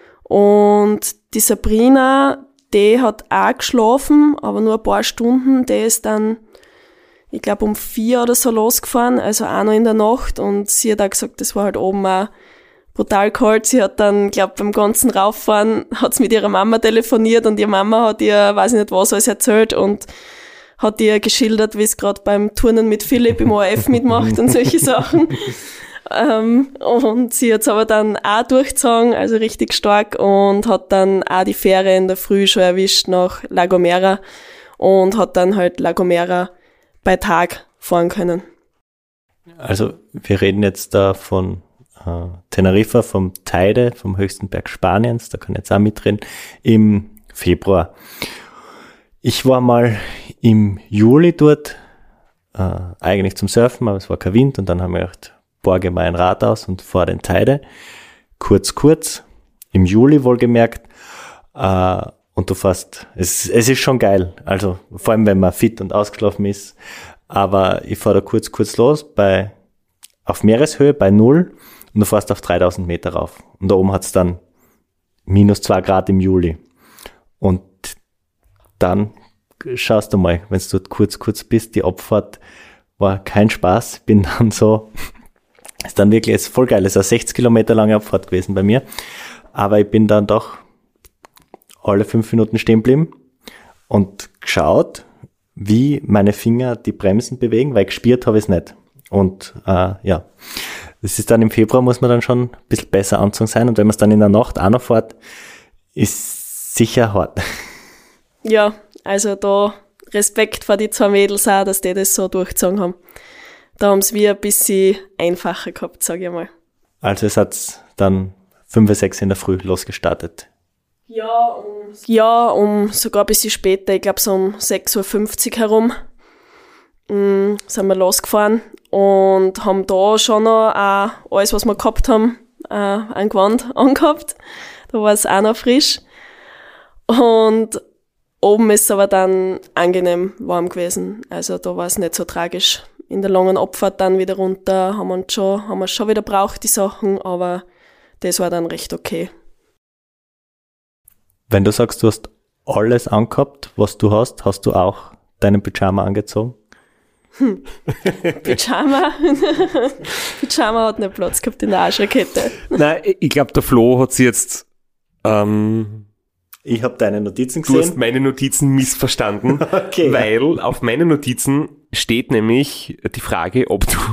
Und die Sabrina, die hat auch geschlafen, aber nur ein paar Stunden, die ist dann, ich glaube, um vier oder so losgefahren, also auch noch in der Nacht. Und sie hat auch gesagt, das war halt oben auch brutal kalt. Sie hat dann, glaube beim ganzen Rauffahren, hat's mit ihrer Mama telefoniert und ihre Mama hat ihr, weiß ich nicht was, alles erzählt und hat ihr geschildert, wie es gerade beim Turnen mit Philipp im O R F mitmacht und solche Sachen. Ähm, und sie hat's aber dann auch durchgezogen, also richtig stark, und hat dann auch die Fähre in der Früh schon erwischt nach La Gomera und hat dann halt La Gomera bei Tag fahren können. Also wir reden jetzt da von äh, Teneriffa, vom Teide, vom höchsten Berg Spaniens, da kann ich jetzt auch mitreden, im Februar. Ich war mal im Juli dort, äh, eigentlich zum Surfen, aber es war kein Wind, und dann haben wir gedacht, borge mal ein Rad aus und fahr den Teide. Kurz, kurz, im Juli wohlgemerkt, äh, und du fährst, es, es ist schon geil, also vor allem, wenn man fit und ausgeschlafen ist, aber ich fahre da kurz, kurz los, bei, auf Meereshöhe, bei Null, und du fährst auf dreitausend Meter rauf. Und da oben hat's dann minus zwei Grad im Juli. Und dann schaust du mal, wenn du dort kurz, kurz bist, die Abfahrt war kein Spaß, bin dann so, ist dann wirklich, ist voll geil, ist eine sechzig Kilometer lange Abfahrt gewesen bei mir, aber ich bin dann doch alle fünf Minuten stehen geblieben und geschaut, wie meine Finger die Bremsen bewegen, weil gespürt habe ich es nicht. Und äh, ja, das ist dann im Februar, muss man dann schon ein bisschen besser angezogen sein, und wenn man es dann in der Nacht auch noch fährt, ist sicher hart. Ja, also da Respekt vor die zwei Mädels auch, dass die das so durchgezogen haben. Da haben sie wir ein bisschen einfacher gehabt, sage ich mal. Also es hat dann fünf, sechs in der Früh losgestartet. Ja, um, ja, um sogar ein bisschen später, ich glaube so um sechs Uhr fünfzig herum, mh, sind wir losgefahren und haben da schon noch auch alles, was wir gehabt haben, äh, an Gewand angehabt. Da war es auch noch frisch. Und oben ist es aber dann angenehm warm gewesen. Also da war es nicht so tragisch. In der langen Abfahrt dann wieder runter haben wir uns schon, haben wir schon wieder braucht, die Sachen, aber das war dann recht okay. Wenn du sagst, du hast alles angehabt, was du hast, hast du auch deinen Pyjama angezogen? Hm. Pyjama? Pyjama hat nicht Platz gehabt in der Arschrakete. Nein, ich glaube, der Flo hat sie jetzt... Ähm, ich habe deine Notizen gesehen. Du hast meine Notizen missverstanden, okay, weil ja. Auf meinen Notizen steht nämlich die Frage, ob du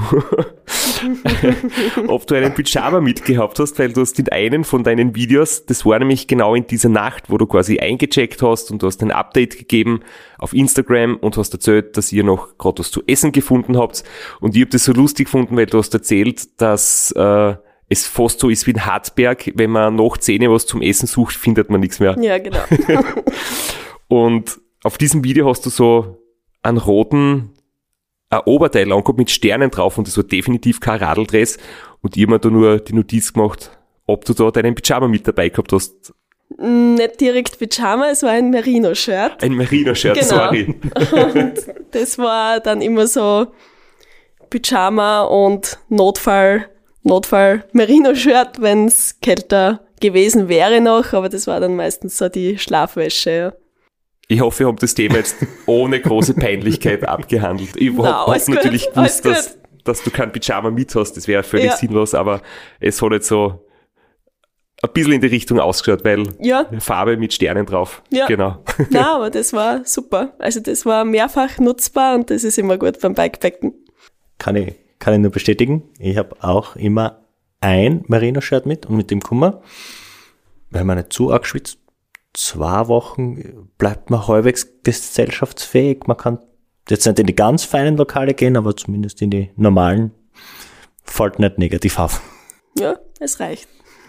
ob du einen Pyjama mitgehabt hast, weil du hast in einem von deinen Videos, das war nämlich genau in dieser Nacht, wo du quasi eingecheckt hast und du hast ein Update gegeben auf Instagram und hast erzählt, dass ihr noch gerade was zu essen gefunden habt, und ich habe das so lustig gefunden, weil du hast erzählt, dass äh, es fast so ist wie in Hartberg, wenn man nach Zähne was zum Essen sucht, findet man nichts mehr. Ja, genau. Und auf diesem Video hast du so einen roten ein Oberteil angehabt mit Sternen drauf, und das war definitiv kein Radeldress, und ich habe mir da nur die Notiz gemacht, ob du da deinen Pyjama mit dabei gehabt hast. Nicht direkt Pyjama, es war ein Merino-Shirt. Ein Merino-Shirt, genau. Sorry. Und das war dann immer so Pyjama und Notfall, Notfall Merino-Shirt, wenn es kälter gewesen wäre noch, aber das war dann meistens so die Schlafwäsche, ja. Ich hoffe, wir haben das Thema jetzt ohne große Peinlichkeit abgehandelt. Ich no, habe hab natürlich gut, gewusst, dass, dass du kein Pyjama mit hast. Das wäre völlig ja. sinnlos, aber es hat jetzt so ein bisschen in die Richtung ausgeschaut, weil ja. Farbe mit Sternen drauf. Ja. Genau. Nein, aber das war super. Also das war mehrfach nutzbar, und das ist immer gut beim Bikepacken. Kann ich, kann ich nur bestätigen. Ich habe auch immer ein Merino-Shirt mit, und mit dem Kummer, wenn man nicht zu arg schwitzt, zwei Wochen bleibt man halbwegs gesellschaftsfähig. Man kann jetzt nicht in die ganz feinen Lokale gehen, aber zumindest in die normalen fällt nicht negativ auf. Ja, es reicht.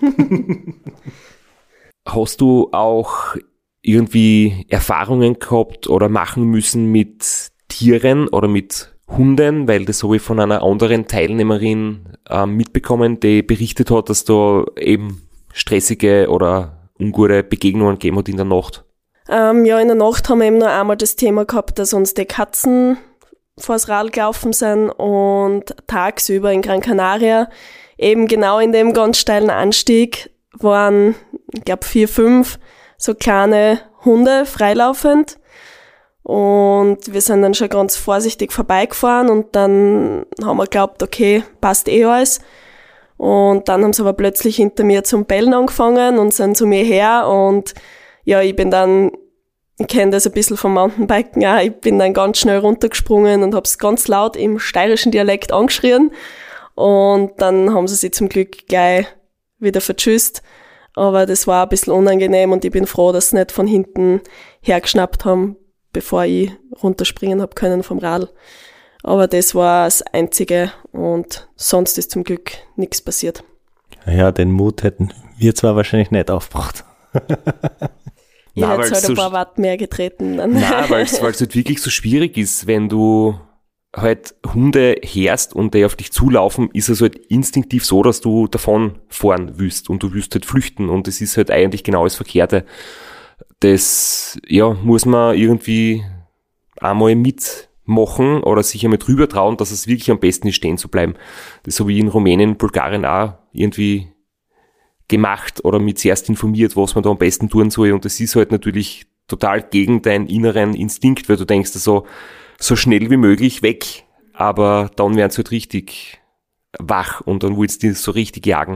Hast du auch irgendwie Erfahrungen gehabt oder machen müssen mit Tieren oder mit Hunden? Weil das habe ich von einer anderen Teilnehmerin äh, mitbekommen, die berichtet hat, dass da eben stressige oder ungute Begegnungen gegeben hat in der Nacht. Ähm, ja, in der Nacht haben wir eben noch einmal das Thema gehabt, dass uns die Katzen vors Rad gelaufen sind, und tagsüber in Gran Canaria, eben genau in dem ganz steilen Anstieg, waren, ich glaube, vier, fünf so kleine Hunde freilaufend, und wir sind dann schon ganz vorsichtig vorbeigefahren, und dann haben wir geglaubt, okay, passt eh alles. Und dann haben sie aber plötzlich hinter mir zum Bellen angefangen und sind zu mir her, und ja, ich bin dann, ich kenne das ein bisschen vom Mountainbiken, ja, ich bin dann ganz schnell runtergesprungen und hab's ganz laut im steirischen Dialekt angeschrien, Und dann haben sie sich zum Glück gleich wieder vertschüsst. Aber das war ein bisschen unangenehm und ich bin froh, dass sie nicht von hinten hergeschnappt haben, bevor ich runterspringen habe können vom Radl. Aber das war das Einzige und sonst ist zum Glück nichts passiert. Ja, den Mut hätten wir zwar wahrscheinlich nicht aufgebracht. Ich hätte halt ein paar Watt mehr getreten. Dann. Nein, weil es halt wirklich so schwierig ist, wenn du halt Hunde hörst und die auf dich zulaufen, ist es halt instinktiv so, dass du davon fahren willst und du willst halt flüchten und das ist halt eigentlich genau das Verkehrte. Das, ja, muss man irgendwie einmal mitmachen oder sich einmal drüber trauen, dass es wirklich am besten ist, stehen zu bleiben. Das habe ich in Rumänien, Bulgarien auch irgendwie gemacht oder mich zuerst informiert, was man da am besten tun soll und das ist halt natürlich total gegen deinen inneren Instinkt, weil du denkst so, so schnell wie möglich weg, aber dann werden sie halt richtig wach und dann willst du die so richtig jagen.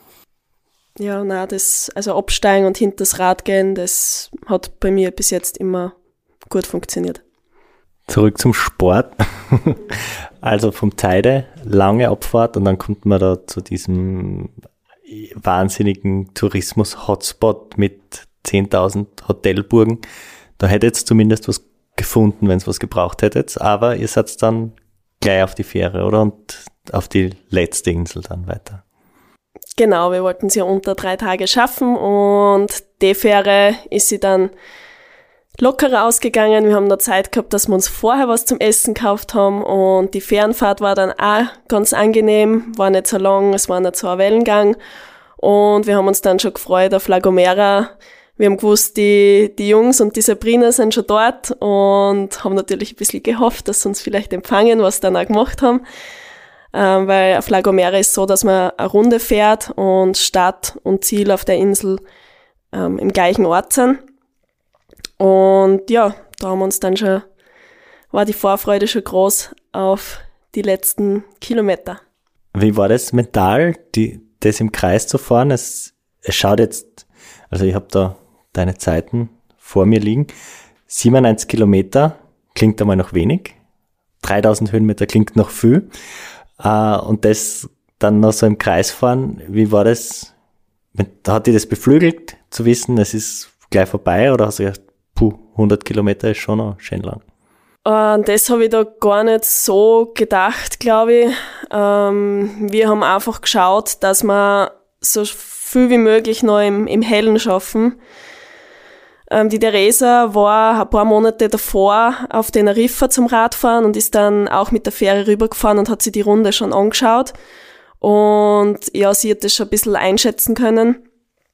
Ja, na, das, also absteigen und hinter das Rad gehen, das hat bei mir bis jetzt immer gut funktioniert. Zurück zum Sport. Also vom Teide, lange Abfahrt und dann kommt man da zu diesem wahnsinnigen Tourismus-Hotspot mit zehntausend Hotelburgen. Da hättet ihr zumindest was gefunden, wenn es was gebraucht hättet, aber ihr seid dann gleich auf die Fähre, oder? Und auf die letzte Insel dann weiter. Genau, wir wollten es ja unter drei Tage schaffen und die Fähre ist sie dann lockerer ausgegangen. Wir haben noch Zeit gehabt, dass wir uns vorher was zum Essen gekauft haben und die Fährenfahrt war dann auch ganz angenehm, war nicht so lang, es war nicht so ein Wellengang und wir haben uns dann schon gefreut auf La Gomera. Wir haben gewusst, die, die Jungs und die Sabrina sind schon dort und haben natürlich ein bisschen gehofft, dass sie uns vielleicht empfangen, was sie dann auch gemacht haben. Ähm, weil auf La Gomera ist so, dass man eine Runde fährt und Start und Ziel auf der Insel ähm, im gleichen Ort sind. Und ja, da haben wir uns dann schon, war die Vorfreude schon groß auf die letzten Kilometer. Wie war das mental, die, das im Kreis zu fahren? Es, es schaut jetzt, also ich habe da deine Zeiten vor mir liegen. siebenundneunzig Kilometer klingt einmal noch wenig. dreitausend Höhenmeter klingt noch viel. Uh, und das dann noch so im Kreis fahren, wie war das? Hat dich das beflügelt, zu wissen, es ist gleich vorbei, oder hast du gedacht, puh, hundert Kilometer ist schon noch schön lang? Uh, das habe ich da gar nicht so gedacht, glaube ich. Um, wir haben einfach geschaut, dass wir so viel wie möglich noch im, im Hellen schaffen. Um, die Theresa war ein paar Monate davor auf Teneriffa zum Radfahren und ist dann auch mit der Fähre rübergefahren und hat sich die Runde schon angeschaut. Und ja, sie hat das schon ein bisschen einschätzen können.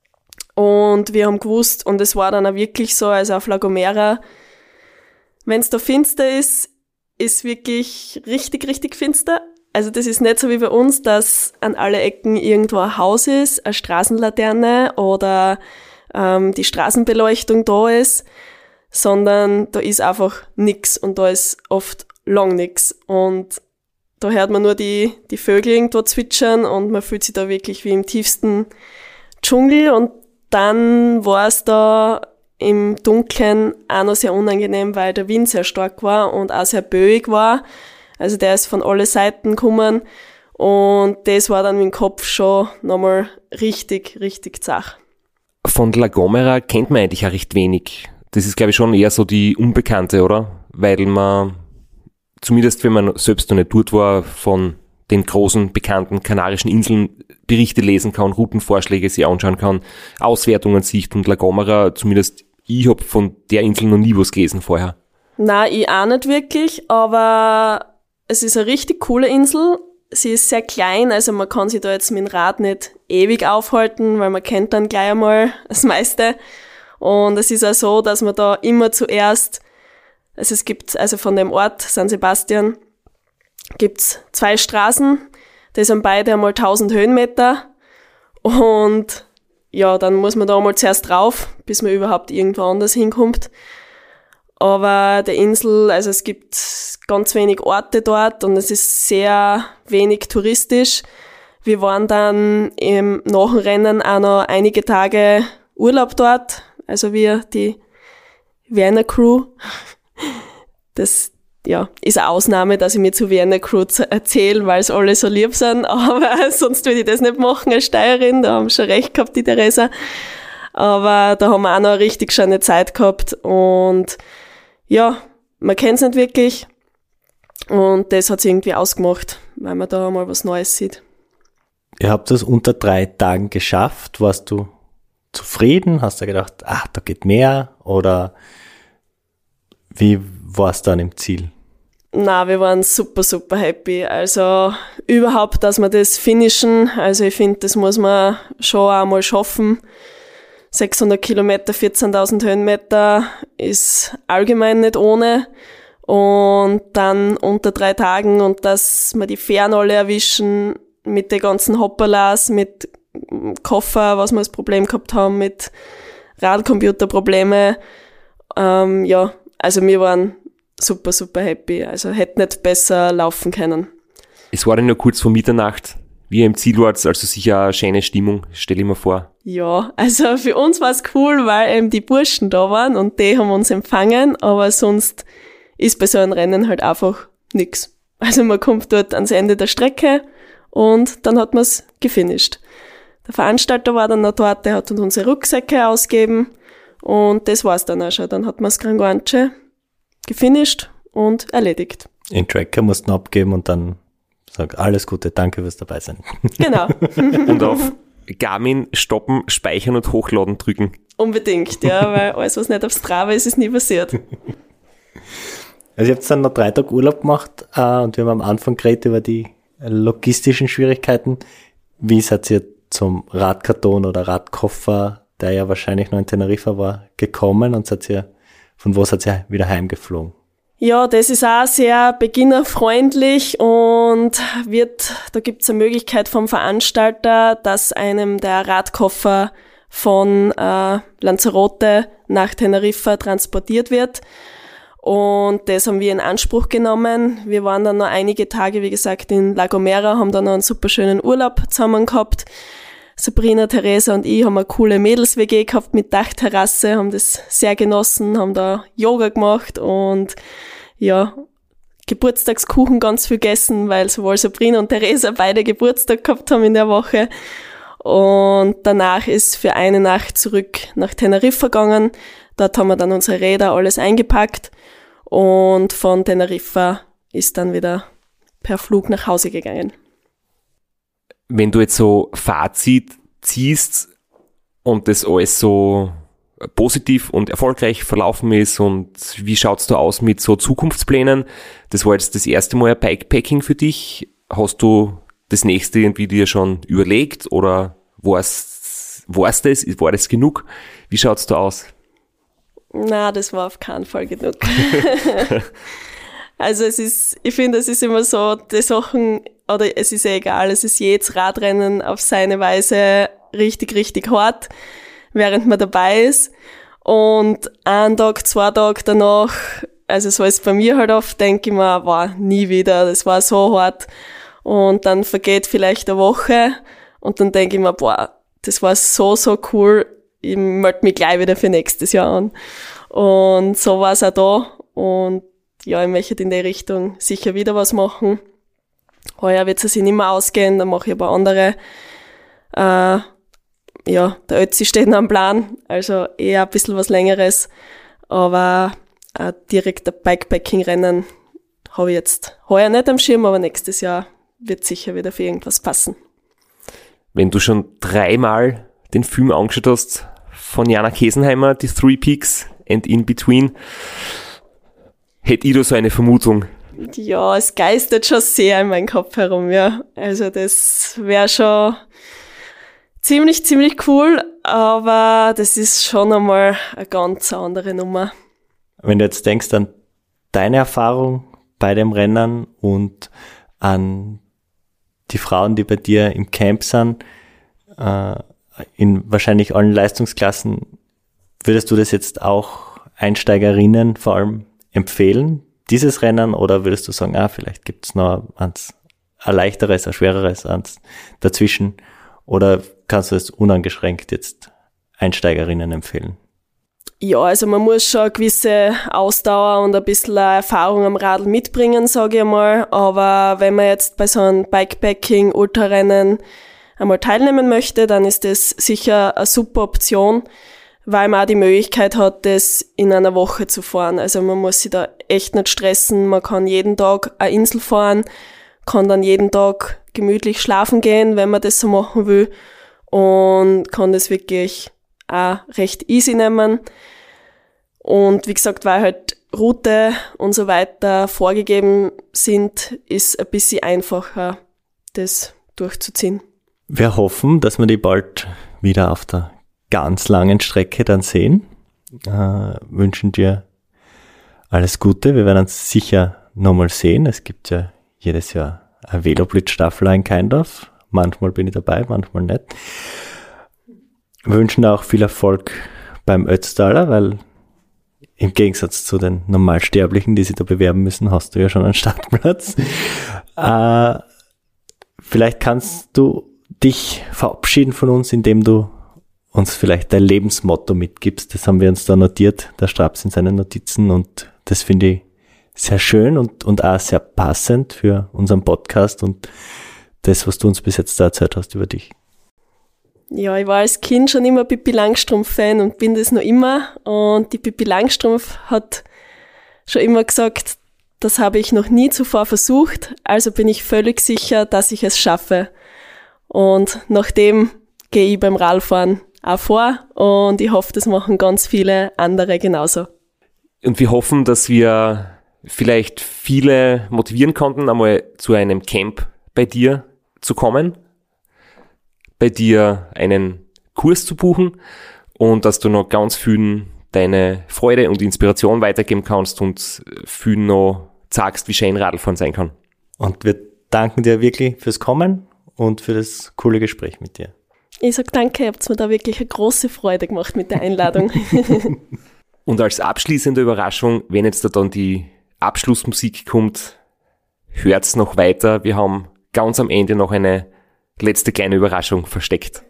Und wir haben gewusst, und es war dann auch wirklich so, also auf La Gomera, wenn es da finster ist, ist wirklich richtig, richtig finster. Also das ist nicht so wie bei uns, dass an alle Ecken irgendwo ein Haus ist, eine Straßenlaterne oder ähm, die Straßenbeleuchtung da ist, sondern da ist einfach nix und da ist oft lang nix. Und da hört man nur die, die Vögel irgendwo zwitschern und man fühlt sich da wirklich wie im tiefsten Dschungel. Und dann war es da im Dunkeln auch noch sehr unangenehm, weil der Wind sehr stark war und auch sehr böig war. Also der ist von alle Seiten gekommen und das war dann im Kopf schon nochmal richtig, richtig zach. Von La Gomera kennt man eigentlich auch recht wenig. Das ist, glaube ich, schon eher so die Unbekannte, oder? Weil man, zumindest wenn man selbst noch nicht dort war, von den großen, bekannten Kanarischen Inseln Berichte lesen kann, Routenvorschläge sich anschauen kann, Auswertungen sieht und La Gomera, zumindest ich habe von der Insel noch nie was gelesen vorher. Nein, ich auch nicht wirklich, aber es ist eine richtig coole Insel. Sie ist sehr klein, also man kann sich da jetzt mit dem Rad nicht ewig aufhalten, weil man kennt dann gleich einmal das meiste. Und es ist auch so, dass man da immer zuerst, also es gibt, also von dem Ort San Sebastian, gibt's zwei Straßen, die sind beide einmal tausend Höhenmeter und ja, dann muss man da einmal zuerst drauf, bis man überhaupt irgendwo anders hinkommt. Aber der Insel, also es gibt ganz wenig Orte dort und es ist sehr wenig touristisch. Wir waren dann im nach dem Rennen auch noch einige Tage Urlaub dort, also wir, die Vienna Crew. Das, ja, ist eine Ausnahme, dass ich mir zu Vienna Crew erzähle, weil es alle so lieb sind, aber sonst würde ich das nicht machen als Steirerin, da haben wir schon recht gehabt, die Theresa. Aber da haben wir auch noch eine richtig schöne Zeit gehabt und ja, man kennt es nicht wirklich und das hat es irgendwie ausgemacht, weil man da mal was Neues sieht. Ihr habt das unter drei Tagen geschafft, warst du zufrieden? Hast du gedacht, ach, da geht mehr? Oder wie war es dann im Ziel? Na, wir waren super, super happy. Also überhaupt, dass wir das finishen. Also ich finde, das muss man schon einmal schaffen. sechshundert Kilometer, vierzehntausend Höhenmeter ist allgemein nicht ohne. Und dann unter drei Tagen und dass wir die Fähren alle erwischen mit den ganzen Hopperlas, mit Koffer, was wir als Problem gehabt haben, mit Radcomputerprobleme. Ähm, ja, also wir waren super, super happy. Also hätte nicht besser laufen können. Es war dann nur kurz vor Mitternacht, wie ihr im Ziel wart, also sicher eine schöne Stimmung, stelle ich mir vor. Ja, also für uns war es cool, weil eben die Burschen da waren und die haben uns empfangen, aber sonst ist bei so einem Rennen halt einfach nix. Also man kommt dort ans Ende der Strecke und dann hat man es gefinisht. Der Veranstalter war dann noch dort, der hat uns unsere Rucksäcke ausgegeben und das war's dann auch schon. Dann hat man das Gran Guanche gefinisht und erledigt. Den Tracker mussten abgeben und dann sag alles Gute, danke fürs dabei sein. Genau. Und auf Garmin stoppen, speichern und hochladen drücken. Unbedingt, ja, weil alles, was nicht auf Strava ist, ist nie passiert. Also ihr habt dann noch drei Tage Urlaub gemacht äh, und wir haben am Anfang geredet über die logistischen Schwierigkeiten. Wie seid ihr zum Radkarton oder Radkoffer, der ja wahrscheinlich noch in Teneriffa war, gekommen und seid ihr, von wo seid ihr wieder heimgeflogen? Ja, das ist auch sehr beginnerfreundlich und wird, da gibt es eine Möglichkeit vom Veranstalter, dass einem der Radkoffer von äh, Lanzarote nach Teneriffa transportiert wird. Und das haben wir in Anspruch genommen. Wir waren dann noch einige Tage, wie gesagt, in La Gomera, haben dann noch einen super schönen Urlaub zusammen gehabt. Sabrina, Theresa und ich haben eine coole Mädels-W G gehabt mit Dachterrasse, haben das sehr genossen, haben da Yoga gemacht und ja, Geburtstagskuchen ganz viel gegessen, weil sowohl Sabrina und Theresa beide Geburtstag gehabt haben in der Woche. Und danach ist für eine Nacht zurück nach Teneriffa gegangen. Dort haben wir dann unsere Räder alles eingepackt und von Teneriffa ist dann wieder per Flug nach Hause gegangen. Wenn du jetzt so Fazit ziehst und das alles so positiv und erfolgreich verlaufen ist und wie schaut's da aus mit so Zukunftsplänen? Das war jetzt das erste Mal ein Bikepacking für dich. Hast du das nächste irgendwie dir schon überlegt oder war's, war's das? War das genug? Wie schaut's da aus? Na, das war auf keinen Fall genug. Also es ist, ich finde, es ist immer so, die Sachen, oder es ist ja egal, es ist jedes Radrennen auf seine Weise richtig, richtig hart, während man dabei ist. Und einen Tag, zwei Tage danach, also so ist es bei mir halt oft, denke ich mir, wow, nie wieder, das war so hart. Und dann vergeht vielleicht eine Woche und dann denke ich mir, boah, das war so, so cool, ich melde mich gleich wieder für nächstes Jahr an. Und so war es auch da. Und ja, ich möchte in der Richtung sicher wieder was machen. Heuer wird es sich nicht mehr ausgehen, dann mache ich aber andere. Äh, ja, der Ötzi steht noch am Plan, also eher ein bisschen was Längeres. Aber äh, direkt ein Bikepacking-Rennen habe ich jetzt heuer nicht am Schirm, aber nächstes Jahr wird sicher wieder für irgendwas passen. Wenn du schon dreimal den Film angeschaut hast von Jana Kesenheimer, die Three Peaks and In Between, hätte ich da so eine Vermutung. Ja, es geistert schon sehr in meinem Kopf herum, ja. Also das wäre schon ziemlich, ziemlich cool, aber das ist schon einmal eine ganz andere Nummer. Wenn du jetzt denkst an deine Erfahrung bei dem Rennen und an die Frauen, die bei dir im Camp sind, äh, in wahrscheinlich allen Leistungsklassen, würdest du das jetzt auch Einsteigerinnen vor allem empfehlen, dieses Rennen, oder würdest du sagen, ah, vielleicht gibt es noch eins, ein leichteres, ein schwereres eins dazwischen, oder kannst du es uneingeschränkt jetzt Einsteigerinnen empfehlen? Ja, also man muss schon eine gewisse Ausdauer und ein bisschen Erfahrung am Radl mitbringen, sage ich mal. Aber wenn man jetzt bei so einem Bikepacking, Ultrarennen einmal teilnehmen möchte, dann ist das sicher eine super Option, weil man auch die Möglichkeit hat, das in einer Woche zu fahren. Also man muss sich da echt nicht stressen. Man kann jeden Tag eine Insel fahren, kann dann jeden Tag gemütlich schlafen gehen, wenn man das so machen will, und kann das wirklich auch recht easy nehmen. Und wie gesagt, weil halt Route und so weiter vorgegeben sind, ist ein bisschen einfacher, das durchzuziehen. Wir hoffen, dass wir die bald wieder auf der ganz langen Strecke dann sehen. Äh, wünschen dir alles Gute. Wir werden uns sicher nochmal sehen. Es gibt ja jedes Jahr eine Veloblitz-Staffel in Keindorf. Manchmal bin ich dabei, manchmal nicht. Wir wünschen auch viel Erfolg beim Ötztaler, weil im Gegensatz zu den Normalsterblichen, die sich da bewerben müssen, hast du ja schon einen Startplatz. äh, vielleicht kannst du dich verabschieden von uns, indem du uns vielleicht dein Lebensmotto mitgibst. Das haben wir uns da notiert, der Straps in seinen Notizen, und das finde ich sehr schön und, und auch sehr passend für unseren Podcast und das, was du uns bis jetzt da erzählt hast über dich. Ja, ich war als Kind schon immer Pippi Langstrumpf-Fan und bin das noch immer. Und die Pippi Langstrumpf hat schon immer gesagt, das habe ich noch nie zuvor versucht, also bin ich völlig sicher, dass ich es schaffe. Und nachdem gehe ich beim Radfahren auch vor und ich hoffe, das machen ganz viele andere genauso. Und wir hoffen, dass wir vielleicht viele motivieren konnten, einmal zu einem Camp bei dir zu kommen, bei dir einen Kurs zu buchen und dass du noch ganz vielen deine Freude und Inspiration weitergeben kannst und vielen noch sagst, wie schön Radlfahren sein kann. Und wir danken dir wirklich fürs Kommen und für das coole Gespräch mit dir. Ich sag danke, ihr habt mir da wirklich eine große Freude gemacht mit der Einladung. Und als abschließende Überraschung, wenn jetzt da dann die Abschlussmusik kommt, hört's noch weiter. Wir haben ganz am Ende noch eine letzte kleine Überraschung versteckt.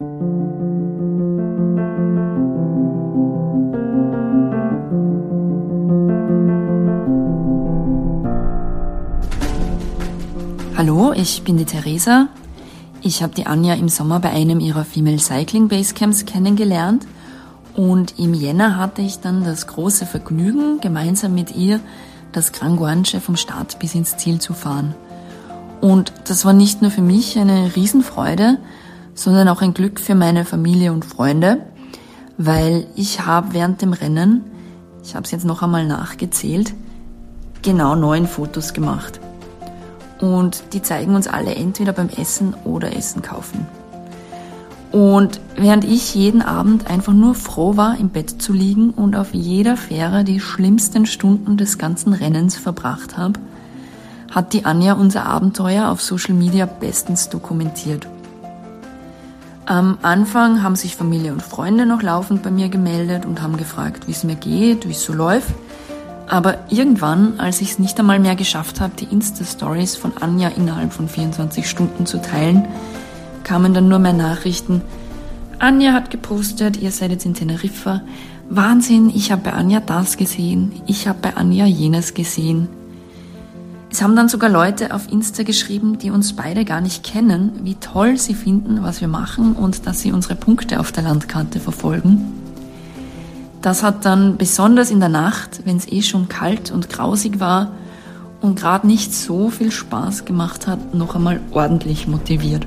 Hallo, ich bin die Theresa. Ich habe die Anja im Sommer bei einem ihrer Female Cycling Basecamps kennengelernt und im Jänner hatte ich dann das große Vergnügen, gemeinsam mit ihr das Gran Guanche vom Start bis ins Ziel zu fahren. Und das war nicht nur für mich eine Riesenfreude, sondern auch ein Glück für meine Familie und Freunde, weil ich habe während dem Rennen, ich habe es jetzt noch einmal nachgezählt, genau neun Fotos gemacht. Und die zeigen uns alle entweder beim Essen oder Essen kaufen. Und während ich jeden Abend einfach nur froh war, im Bett zu liegen und auf jeder Fähre die schlimmsten Stunden des ganzen Rennens verbracht habe, hat die Anja unser Abenteuer auf Social Media bestens dokumentiert. Am Anfang haben sich Familie und Freunde noch laufend bei mir gemeldet und haben gefragt, wie es mir geht, wie es so läuft. Aber irgendwann, als ich es nicht einmal mehr geschafft habe, die Insta-Stories von Anja innerhalb von vierundzwanzig Stunden zu teilen, kamen dann nur mehr Nachrichten. Anja hat gepostet, ihr seid jetzt in Teneriffa. Wahnsinn, ich habe bei Anja das gesehen, ich habe bei Anja jenes gesehen. Es haben dann sogar Leute auf Insta geschrieben, die uns beide gar nicht kennen, wie toll sie finden, was wir machen und dass sie unsere Punkte auf der Landkarte verfolgen. Das hat dann besonders in der Nacht, wenn es eh schon kalt und grausig war und gerade nicht so viel Spaß gemacht hat, noch einmal ordentlich motiviert.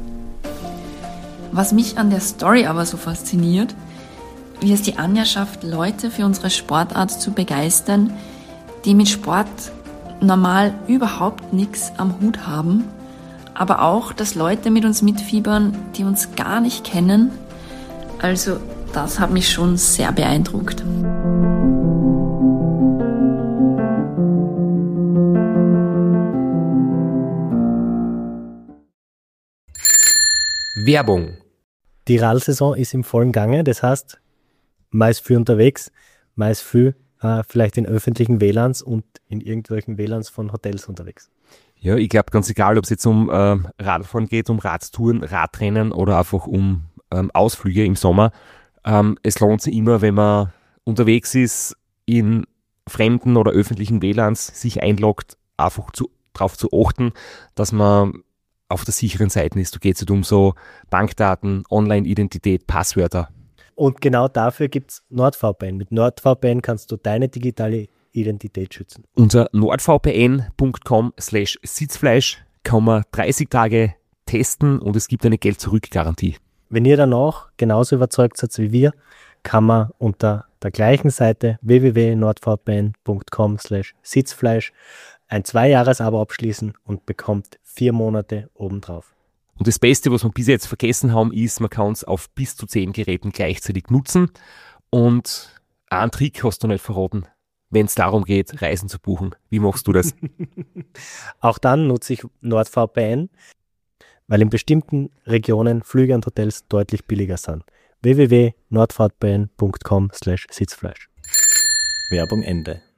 Was mich an der Story aber so fasziniert, wie es die Anja schafft, Leute für unsere Sportart zu begeistern, die mit Sport normal überhaupt nichts am Hut haben, aber auch, dass Leute mit uns mitfiebern, die uns gar nicht kennen. Also das hat mich schon sehr beeindruckt. Werbung. Die Radlsaison ist im vollen Gange, das heißt, man ist viel unterwegs, man ist viel äh, vielleicht in öffentlichen W L A Ns und in irgendwelchen W L A Ns von Hotels unterwegs. Ja, ich glaube ganz egal, ob es jetzt um äh, Radfahren geht, um Radtouren, Radrennen oder einfach um ähm, Ausflüge im Sommer. Ähm, es lohnt sich immer, wenn man unterwegs ist, in fremden oder öffentlichen W L A Ns sich einloggt, einfach zu, darauf zu achten, dass man auf der sicheren Seite ist. Da geht es nicht um so Bankdaten, Online-Identität, Passwörter. Und genau dafür gibt es NordVPN. Mit NordVPN kannst du deine digitale Identität schützen. Unter nordvpn punkt com slash sitzfleisch kann man dreißig Tage testen und es gibt eine Geld-Zurück-Garantie. Wenn ihr danach genauso überzeugt seid wie wir, kann man unter der gleichen Seite w w w punkt nordvpn punkt com slash sitzfleisch ein Zwei-Jahres-Abo abschließen und bekommt vier Monate obendrauf. Und das Beste, was wir bis jetzt vergessen haben, ist, man kann es auf bis zu zehn Geräten gleichzeitig nutzen. Und einen Trick hast du nicht verraten, wenn es darum geht, Reisen zu buchen. Wie machst du das? Auch dann nutze ich NordVPN, weil in bestimmten Regionen Flüge und Hotels deutlich billiger sind. w w w punkt nordvpn punkt com slash sitzfleisch. Werbung Ende.